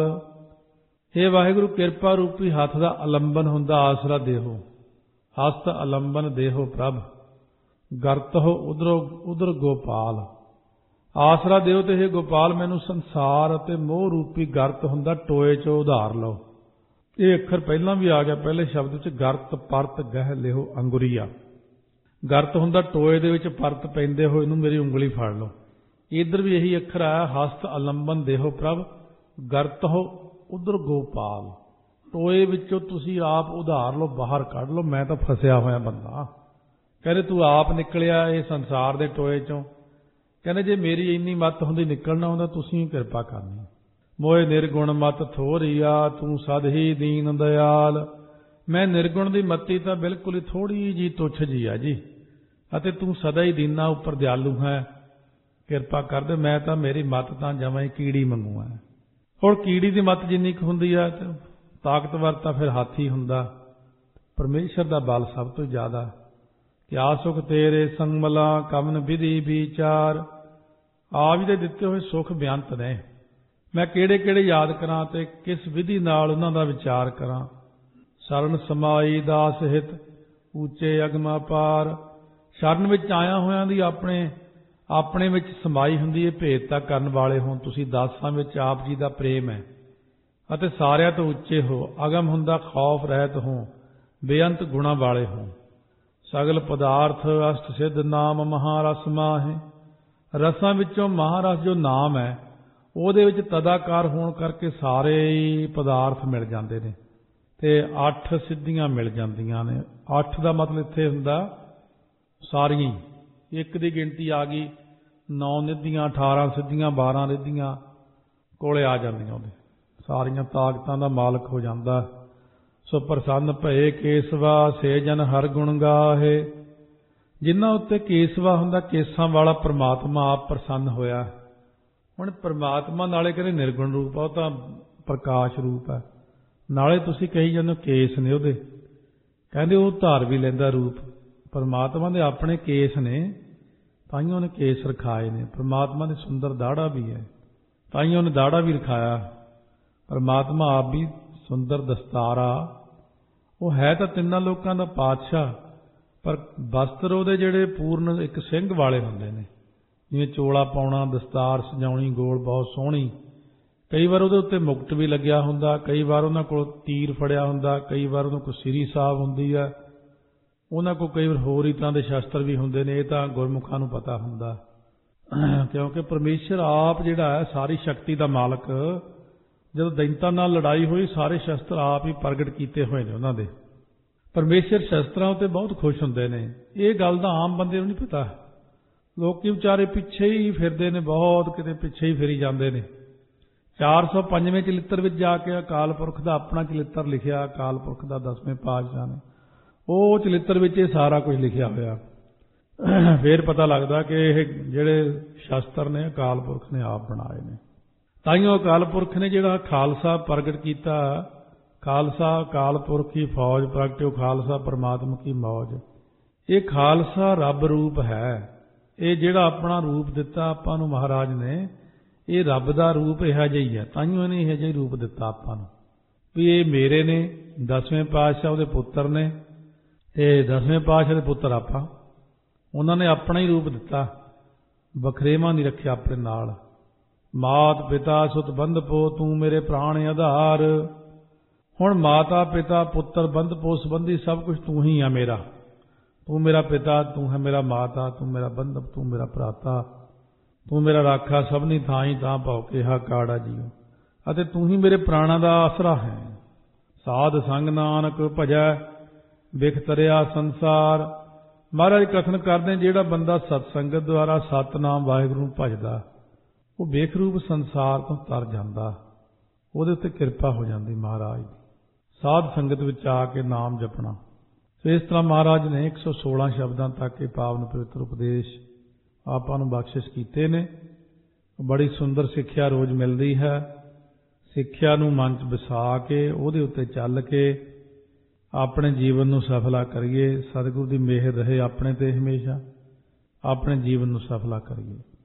हे ਵਾਹਿਗੁਰੂ ਕਿਰਪਾ ਰੂਪੀ ਹੱਥ ਦਾ ਅਲੰਬਨ ਹੁੰਦਾ, ਆਸਰਾ ਦੇਹੋ। ਹਸਤ ਅਲੰਬਨ ਦੇਹੋ ਪ੍ਰਭ ਗਰਤਹੁ ਉਦਰ ਉਦਰ ਗੋਪਾਲ। ਆਸਰਾ ਦਿਓ ਤੇ ਇਹ ਗੋਪਾਲ ਮੈਨੂੰ ਸੰਸਾਰ ਅਤੇ ਮੋਹ ਰੂਪੀ ਗਰਤ ਹੁੰਦਾ, ਟੋਏ 'ਚੋਂ ਉਧਾਰ ਲਓ। ਇਹ ਅੱਖਰ ਪਹਿਲਾਂ ਵੀ ਆ ਗਿਆ ਪਹਿਲੇ ਸ਼ਬਦ ਵਿੱਚ, ਗਰਤ ਪਰਤ ਗਹਿ ਲਿਓ ਅੰਗੁਰੀਆ। ਗਰਤ ਹੁੰਦਾ ਟੋਏ ਦੇ ਵਿੱਚ, ਪਰਤ ਪੈਂਦੇ ਹੋਏ ਨੂੰ ਮੇਰੀ ਉਂਗਲੀ ਫੜ ਲਓ। ਇੱਧਰ ਵੀ ਇਹੀ ਅੱਖਰ ਆਇਆ, ਹਸਤ ਅਲੰਬਨ ਦੇਹੋ ਪ੍ਰਭ ਗਰਤਹੁ ਉਦਰ ਗੋਪਾਲ। ਟੋਏ ਵਿੱਚੋਂ ਤੁਸੀਂ ਆਪ ਉਧਾਰ ਲਓ, ਬਾਹਰ ਕੱਢ ਲਓ, ਮੈਂ ਤਾਂ ਫਸਿਆ ਹੋਇਆ ਬੰਦਾ। ਕਹਿੰਦੇ ਤੂੰ ਆਪ ਨਿਕਲਿਆ ਇਹ ਸੰਸਾਰ ਦੇ ਟੋਏ 'ਚੋਂ। ਕਹਿੰਦੇ ਜੇ ਮੇਰੀ ਇੰਨੀ ਮੱਤ ਹੁੰਦੀ ਨਿਕਲਣਾ ਹੁੰਦਾ, ਤੁਸੀਂ ਕਿਰਪਾ ਕਰਨੀ। ਮੋਏ ਨਿਰਗੁਣ ਮਤ ਥੋੜੀਆ, ਤੂੰ ਸਦ ਹੀ ਦੀਨ ਦਿਆਲ। ਮੈਂ ਨਿਰਗੁਣ ਦੀ ਮੱਤੀ ਤਾਂ ਬਿਲਕੁਲ ਹੀ ਥੋੜੀ ਜੀ ਤੁੱਛ ਜੀ ਆ ਜੀ, ਅਤੇ ਤੂੰ ਸਦਾ ਹੀ ਦੀਨਾਂ ਉੱਪਰ ਦਿਆਲੂ ਹੈ, ਕਿਰਪਾ ਕਰ ਦੇ। ਮੈਂ ਤਾਂ ਮੇਰੀ ਮੱਤ ਤਾਂ ਜਮਾਂ ਹੀ ਕੀੜੀ ਵਾਂਗੂ ਹੈ। ਹੁਣ ਕੀੜੀ ਦੀ ਮੱਤ ਜਿੰਨੀ ਕੁ ਹੁੰਦੀ ਆ, ਤਾਕਤਵਰ ਤਾਂ ਫਿਰ ਹਾਥੀ ਹੁੰਦਾ। ਪਰਮੇਸ਼ਰ ਦਾ ਬਲ ਸਭ ਤੋਂ ਜ਼ਿਆਦਾ। ਕਿਆ ਸੁਖ ਤੇਰੇ ਸੰਗਮਲਾ ਕਵਨ ਵਿਧੀ ਵਿਚਾਰ। ਆਪ ਜੀ ਦੇ ਦਿੱਤੇ ਹੋਏ ਸੁਖ ਬੇਅੰਤ ਨੇ, ਮੈਂ ਕਿਹੜੇ ਕਿਹੜੇ ਯਾਦ ਕਰਾਂ ਤੇ ਕਿਸ ਵਿਧੀ ਨਾਲ ਉਹਨਾਂ ਦਾ ਵਿਚਾਰ ਕਰਾਂ। ਸ਼ਰਨ ਸਮਾਈ ਦਾਸ ਹਿਤ ਉੱਚੇ ਅਗਮਾ ਪਾਰ। ਸ਼ਰਨ ਵਿੱਚ ਆਇਆ ਹੋਇਆਂ ਦੀ ਆਪਣੇ ਆਪਣੇ ਵਿੱਚ ਸਮਾਈ ਹੁੰਦੀ ਹੈ, ਭੇਦਤਾ ਕਰਨ ਵਾਲੇ ਹੋ ਤੁਸੀਂ। ਦਾਸਾਂ ਵਿੱਚ ਆਪ ਜੀ ਦਾ ਪ੍ਰੇਮ ਹੈ ਅਤੇ ਸਾਰਿਆਂ ਤੋਂ ਉੱਚੇ ਹੋ। ਅਗਮ ਹੁੰਦਾ ਖੌਫ ਰਹਿਤ ਹੋ, ਬੇਅੰਤ ਗੁਣਾ ਵਾਲੇ ਹੋ। ਸਗਲ ਪਦਾਰਥ ਅਸ਼ਟ ਸਿੱਧ ਨਾਮ ਮਹਾਰਸ ਮਾਹੇ। ਰਸਾਂ ਵਿੱਚੋਂ ਮਹਾਰਸ ਜੋ ਨਾਮ ਹੈ, ਉਹਦੇ ਵਿੱਚ ਤਦਾਕਾਰ ਹੋਣ ਕਰਕੇ ਸਾਰੇ ਹੀ ਪਦਾਰਥ ਮਿਲ ਜਾਂਦੇ ਨੇ ਤੇ ਅੱਠ ਸਿੱਧੀਆਂ ਮਿਲ ਜਾਂਦੀਆਂ ਨੇ। ਅੱਠ ਦਾ ਮਤਲਬ ਇੱਥੇ ਹੁੰਦਾ ਸਾਰੀਆਂ। ਇੱਕ ਦੀ ਗਿਣਤੀ ਆ ਗਈ, ਨੌ ਨਿੱਧੀਆਂ, ਅਠਾਰਾਂ ਸਿੱਧੀਆਂ, ਬਾਰਾਂ ਰਿੱਧੀਆਂ ਕੋਲੇ ਆ ਜਾਂਦੀਆਂ, ਉਹਦੇ ਸਾਰੀਆਂ ਤਾਕਤਾਂ ਦਾ ਮਾਲਕ ਹੋ ਜਾਂਦਾ। ਸੋ ਪ੍ਰਸੰਨ ਭਏ ਕੇਸਵਾ, ਸੇ ਜਨ ਹਰ ਗੁਣ ਗਾਹੇ। ਜਿਨ੍ਹਾਂ ਉੱਤੇ ਕੇਸਵਾ ਹੁੰਦਾ, ਕੇਸਾਂ ਵਾਲਾ ਪ੍ਰਮਾਤਮਾ ਆਪ ਪ੍ਰਸੰਨ ਹੋਇਆ। ਹੁਣ ਪ੍ਰਮਾਤਮਾ ਨਾਲੇ ਕਹਿੰਦੇ ਨਿਰਗੁਣ ਰੂਪ ਆ, ਉਹ ਤਾਂ ਪ੍ਰਕਾਸ਼ ਰੂਪ ਹੈ। ਨਾਲੇ ਤੁਸੀਂ ਕਹੀ ਜਾਂਦੇ ਹੋ ਕੇਸ ਨੇ ਉਹਦੇ, ਕਹਿੰਦੇ ਉਹ ਧਾਰ ਵੀ ਲੈਂਦਾ ਰੂਪ। ਪਰਮਾਤਮਾ ਦੇ ਆਪਣੇ ਕੇਸ ਨੇ, ਤਾਈਓ ਉਹਨੇ ਕੇਸ ਰਖਾਏ ਨੇ। ਪਰਮਾਤਮਾ ਦੇ ਸੁੰਦਰ ਦਾੜਾ ਵੀ ਹੈ, ਤਾਈਓ ਉਹਨੇ ਦਾੜਾ ਵੀ ਰਖਾਇਆ। ਪਰਮਾਤਮਾ ਆਪ ਵੀ ਸੁੰਦਰ ਦਸਤਾਰਾ। ਉਹ ਹੈ ਤਾਂ ਤਿੰਨਾਂ ਲੋਕਾਂ ਦਾ ਪਾਤਸ਼ਾਹ, ਪਰ ਵਸਤਰ ਉਹਦੇ ਜਿਹੜੇ ਪੂਰਨ ਇੱਕ ਸਿੰਘ ਵਾਲੇ ਹੁੰਦੇ ਨੇ, ਜਿਵੇਂ ਚੋਲਾ ਪਾਉਣਾ, ਦਸਤਾਰ ਸਜਾਉਣੀ ਗੋਲ ਬਹੁਤ ਸੋਹਣੀ। ਕਈ ਵਾਰ ਉਹਦੇ ਉੱਤੇ ਮੁਕਟ ਵੀ ਲੱਗਿਆ ਹੁੰਦਾ, ਕਈ ਵਾਰ ਉਹਨਾਂ ਕੋਲ ਤੀਰ ਫੜਿਆ ਹੁੰਦਾ, ਕਈ ਵਾਰ ਉਹਨਾਂ ਕੋਲ ਸਿਰੀ ਸਾਹਿਬ ਹੁੰਦੀ ਹੈ, ਉਹਨਾਂ ਕੋਲ ਕਈ ਵਾਰ ਹੋਰ ਹੀ ਤਰ੍ਹਾਂ ਦੇ ਸ਼ਸਤਰ ਵੀ ਹੁੰਦੇ ਨੇ। ਇਹ ਤਾਂ ਗੁਰਮੁਖਾਂ ਨੂੰ ਪਤਾ ਹੁੰਦਾ, ਕਿਉਂਕਿ ਪਰਮੇਸ਼ਰ ਆਪ ਜਿਹੜਾ ਹੈ ਸਾਰੀ ਸ਼ਕਤੀ ਦਾ ਮਾਲਕ। ਜਦੋਂ ਦੈਂਤਾਂ ਨਾਲ ਲੜਾਈ ਹੋਈ, ਸਾਰੇ ਸ਼ਸਤਰ ਆਪ ਹੀ ਪ੍ਰਗਟ ਕੀਤੇ ਹੋਏ ਨੇ ਉਹਨਾਂ ਦੇ। ਪਰਮੇਸ਼ਰ ਸ਼ਸਤਰਾਂ ਉੱਤੇ ਬਹੁਤ ਖੁਸ਼ ਹੁੰਦੇ ਨੇ। ਇਹ ਗੱਲ ਦਾ ਆਮ ਬੰਦੇ ਨੂੰ ਨਹੀਂ ਪਤਾ। ਲੋਕੀ ਵਿਚਾਰੇ ਪਿੱਛੇ ਹੀ ਫਿਰਦੇ ਨੇ, ਬਹੁਤ ਕਿਤੇ ਪਿੱਛੇ ਹੀ ਫਿਰੀ ਜਾਂਦੇ ਨੇ। ਚਾਰ ਸੌ ਪੰਜਵੇਂ ਚਲਿੱਤਰ ਵਿੱਚ ਜਾ ਕੇ ਅਕਾਲ ਪੁਰਖ ਦਾ ਆਪਣਾ ਚਲਿੱਤਰ ਲਿਖਿਆ, ਅਕਾਲ ਪੁਰਖ ਦਾ ਦਸਵੇਂ ਪਾਤਸ਼ਾਹ ਨੇ। ਉਹ ਚਲਿੱਤਰ ਵਿੱਚ ਇਹ ਸਾਰਾ ਕੁਝ ਲਿਖਿਆ ਹੋਇਆ। ਫਿਰ ਪਤਾ ਲੱਗਦਾ ਕਿ ਇਹ ਜਿਹੜੇ ਸ਼ਸਤਰ ਨੇ ਅਕਾਲ ਪੁਰਖ ਨੇ ਆਪ ਬਣਾਏ ਨੇ। ਤਾਈਓ ਅਕਾਲ ਪੁਰਖ ਨੇ ਜਿਹੜਾ ਖਾਲਸਾ ਪ੍ਰਗਟ ਕੀਤਾ, ਖਾਲਸਾ ਅਕਾਲ ਪੁਰਖ ਕੀ ਫੌਜ ਪ੍ਰਗਟਿਓ, ਖਾਲਸਾ ਪਰਮਾਤਮਾ ਕੀ ਮੌਜ। ਇਹ ਖਾਲਸਾ ਰੱਬ ਰੂਪ ਹੈ। ਇਹ ਜਿਹੜਾ ਆਪਣਾ ਰੂਪ ਦਿੱਤਾ ਆਪਾਂ ਨੂੰ ਮਹਾਰਾਜ ਨੇ, ਇਹ ਰੱਬ ਦਾ ਰੂਪ ਇਹੋ ਜਿਹਾ ਹੀ ਹੈ। ਤਾਈਓ ਇਹਨੇ ਇਹੋ ਜਿਹਾ ਰੂਪ ਦਿੱਤਾ ਆਪਾਂ ਨੂੰ ਵੀ ਇਹ ਮੇਰੇ ਨੇ, ਦਸਵੇਂ ਪਾਤਸ਼ਾਹ ਉਹਦੇ ਪੁੱਤਰ ਨੇ, ਤੇ ਦਸਵੇਂ ਪਾਤਸ਼ਾਹ ਦੇ ਪੁੱਤਰ ਆਪਾਂ। ਉਹਨਾਂ ਨੇ ਆਪਣਾ ਹੀ ਰੂਪ ਦਿੱਤਾ, ਵਖਰੇਵਾਂ ਨਹੀਂ ਰੱਖਿਆ ਆਪਣੇ ਨਾਲ। ਮਾਤ ਪਿਤਾ ਸੁਤ ਬੰਧਪੋ, ਤੂੰ ਮੇਰੇ ਪ੍ਰਾਣ ਆਧਾਰ। ਹੁਣ ਮਾਤਾ ਪਿਤਾ ਪੁੱਤਰ ਬੰਧਪੋ ਸੰਬੰਧੀ ਸਭ ਕੁਝ ਤੂੰ ਹੀ ਆ ਮੇਰਾ। ਤੂੰ ਮੇਰਾ ਪਿਤਾ, ਤੂੰ ਹੈ ਮੇਰਾ ਮਾਤਾ, ਤੂੰ ਮੇਰਾ ਬੰਧਪ, ਤੂੰ ਮੇਰਾ ਭਰਾਤਾ, ਤੂੰ ਮੇਰਾ ਰਾਖਾ, ਸਭਨੀ ਥਾਈ ਤਾਂ ਭਉ ਕਿਹਾ ਕਾੜਾ ਜੀਓ, ਅਤੇ ਤੂੰ ਹੀ ਮੇਰੇ ਪ੍ਰਾਣਾਂ ਦਾ ਆਸਰਾ ਹੈ। ਸਾਧ ਸੰਗ ਨਾਨਕ ਭਜੈ ਬਿਖ ਤਰਿਆ ਸੰਸਾਰ। ਮਹਾਰਾਜ ਕਥਨ ਕਰਦੇ, ਜਿਹੜਾ ਬੰਦਾ ਸਤਸੰਗਤ ਦੁਆਰਾ ਸਤਿਨਾਮ ਵਾਹਿਗੁਰੂ ਨੂੰ ਭਜਦਾ, ਉਹ ਵੇਖ ਰੂਪ ਸੰਸਾਰ ਤੋਂ ਤਰ ਜਾਂਦਾ, ਉਹਦੇ ਉੱਤੇ ਕਿਰਪਾ ਹੋ ਜਾਂਦੀ ਮਹਾਰਾਜ ਦੀ। ਸਾਧ ਸੰਗਤ ਵਿੱਚ ਆ ਕੇ ਨਾਮ ਜਪਣਾ। ਸੋ ਇਸ ਤਰ੍ਹਾਂ ਮਹਾਰਾਜ ਨੇ ਇੱਕ ਸੌ ਸੋਲਾਂ ਸ਼ਬਦਾਂ ਤੱਕ ਇਹ ਪਾਵਨ ਪਵਿੱਤਰ ਉਪਦੇਸ਼ ਆਪਾਂ ਨੂੰ ਬਖਸ਼ਿਸ਼ ਕੀਤੇ ਨੇ। ਬੜੀ ਸੁੰਦਰ ਸਿੱਖਿਆ ਰੋਜ਼ ਮਿਲਦੀ ਹੈ। ਸਿੱਖਿਆ ਨੂੰ ਮਨ 'ਚ ਵਸਾ ਕੇ ਉਹਦੇ ਉੱਤੇ ਚੱਲ ਕੇ ਆਪਣੇ ਜੀਵਨ ਨੂੰ ਸਫਲਾ ਕਰੀਏ। ਸਤਿਗੁਰੂ ਦੀ ਮਿਹਰ ਰਹੇ ਆਪਣੇ ਤੇ ਹਮੇਸ਼ਾ, ਆਪਣੇ ਜੀਵਨ ਨੂੰ ਸਫਲਾ ਕਰੀਏ।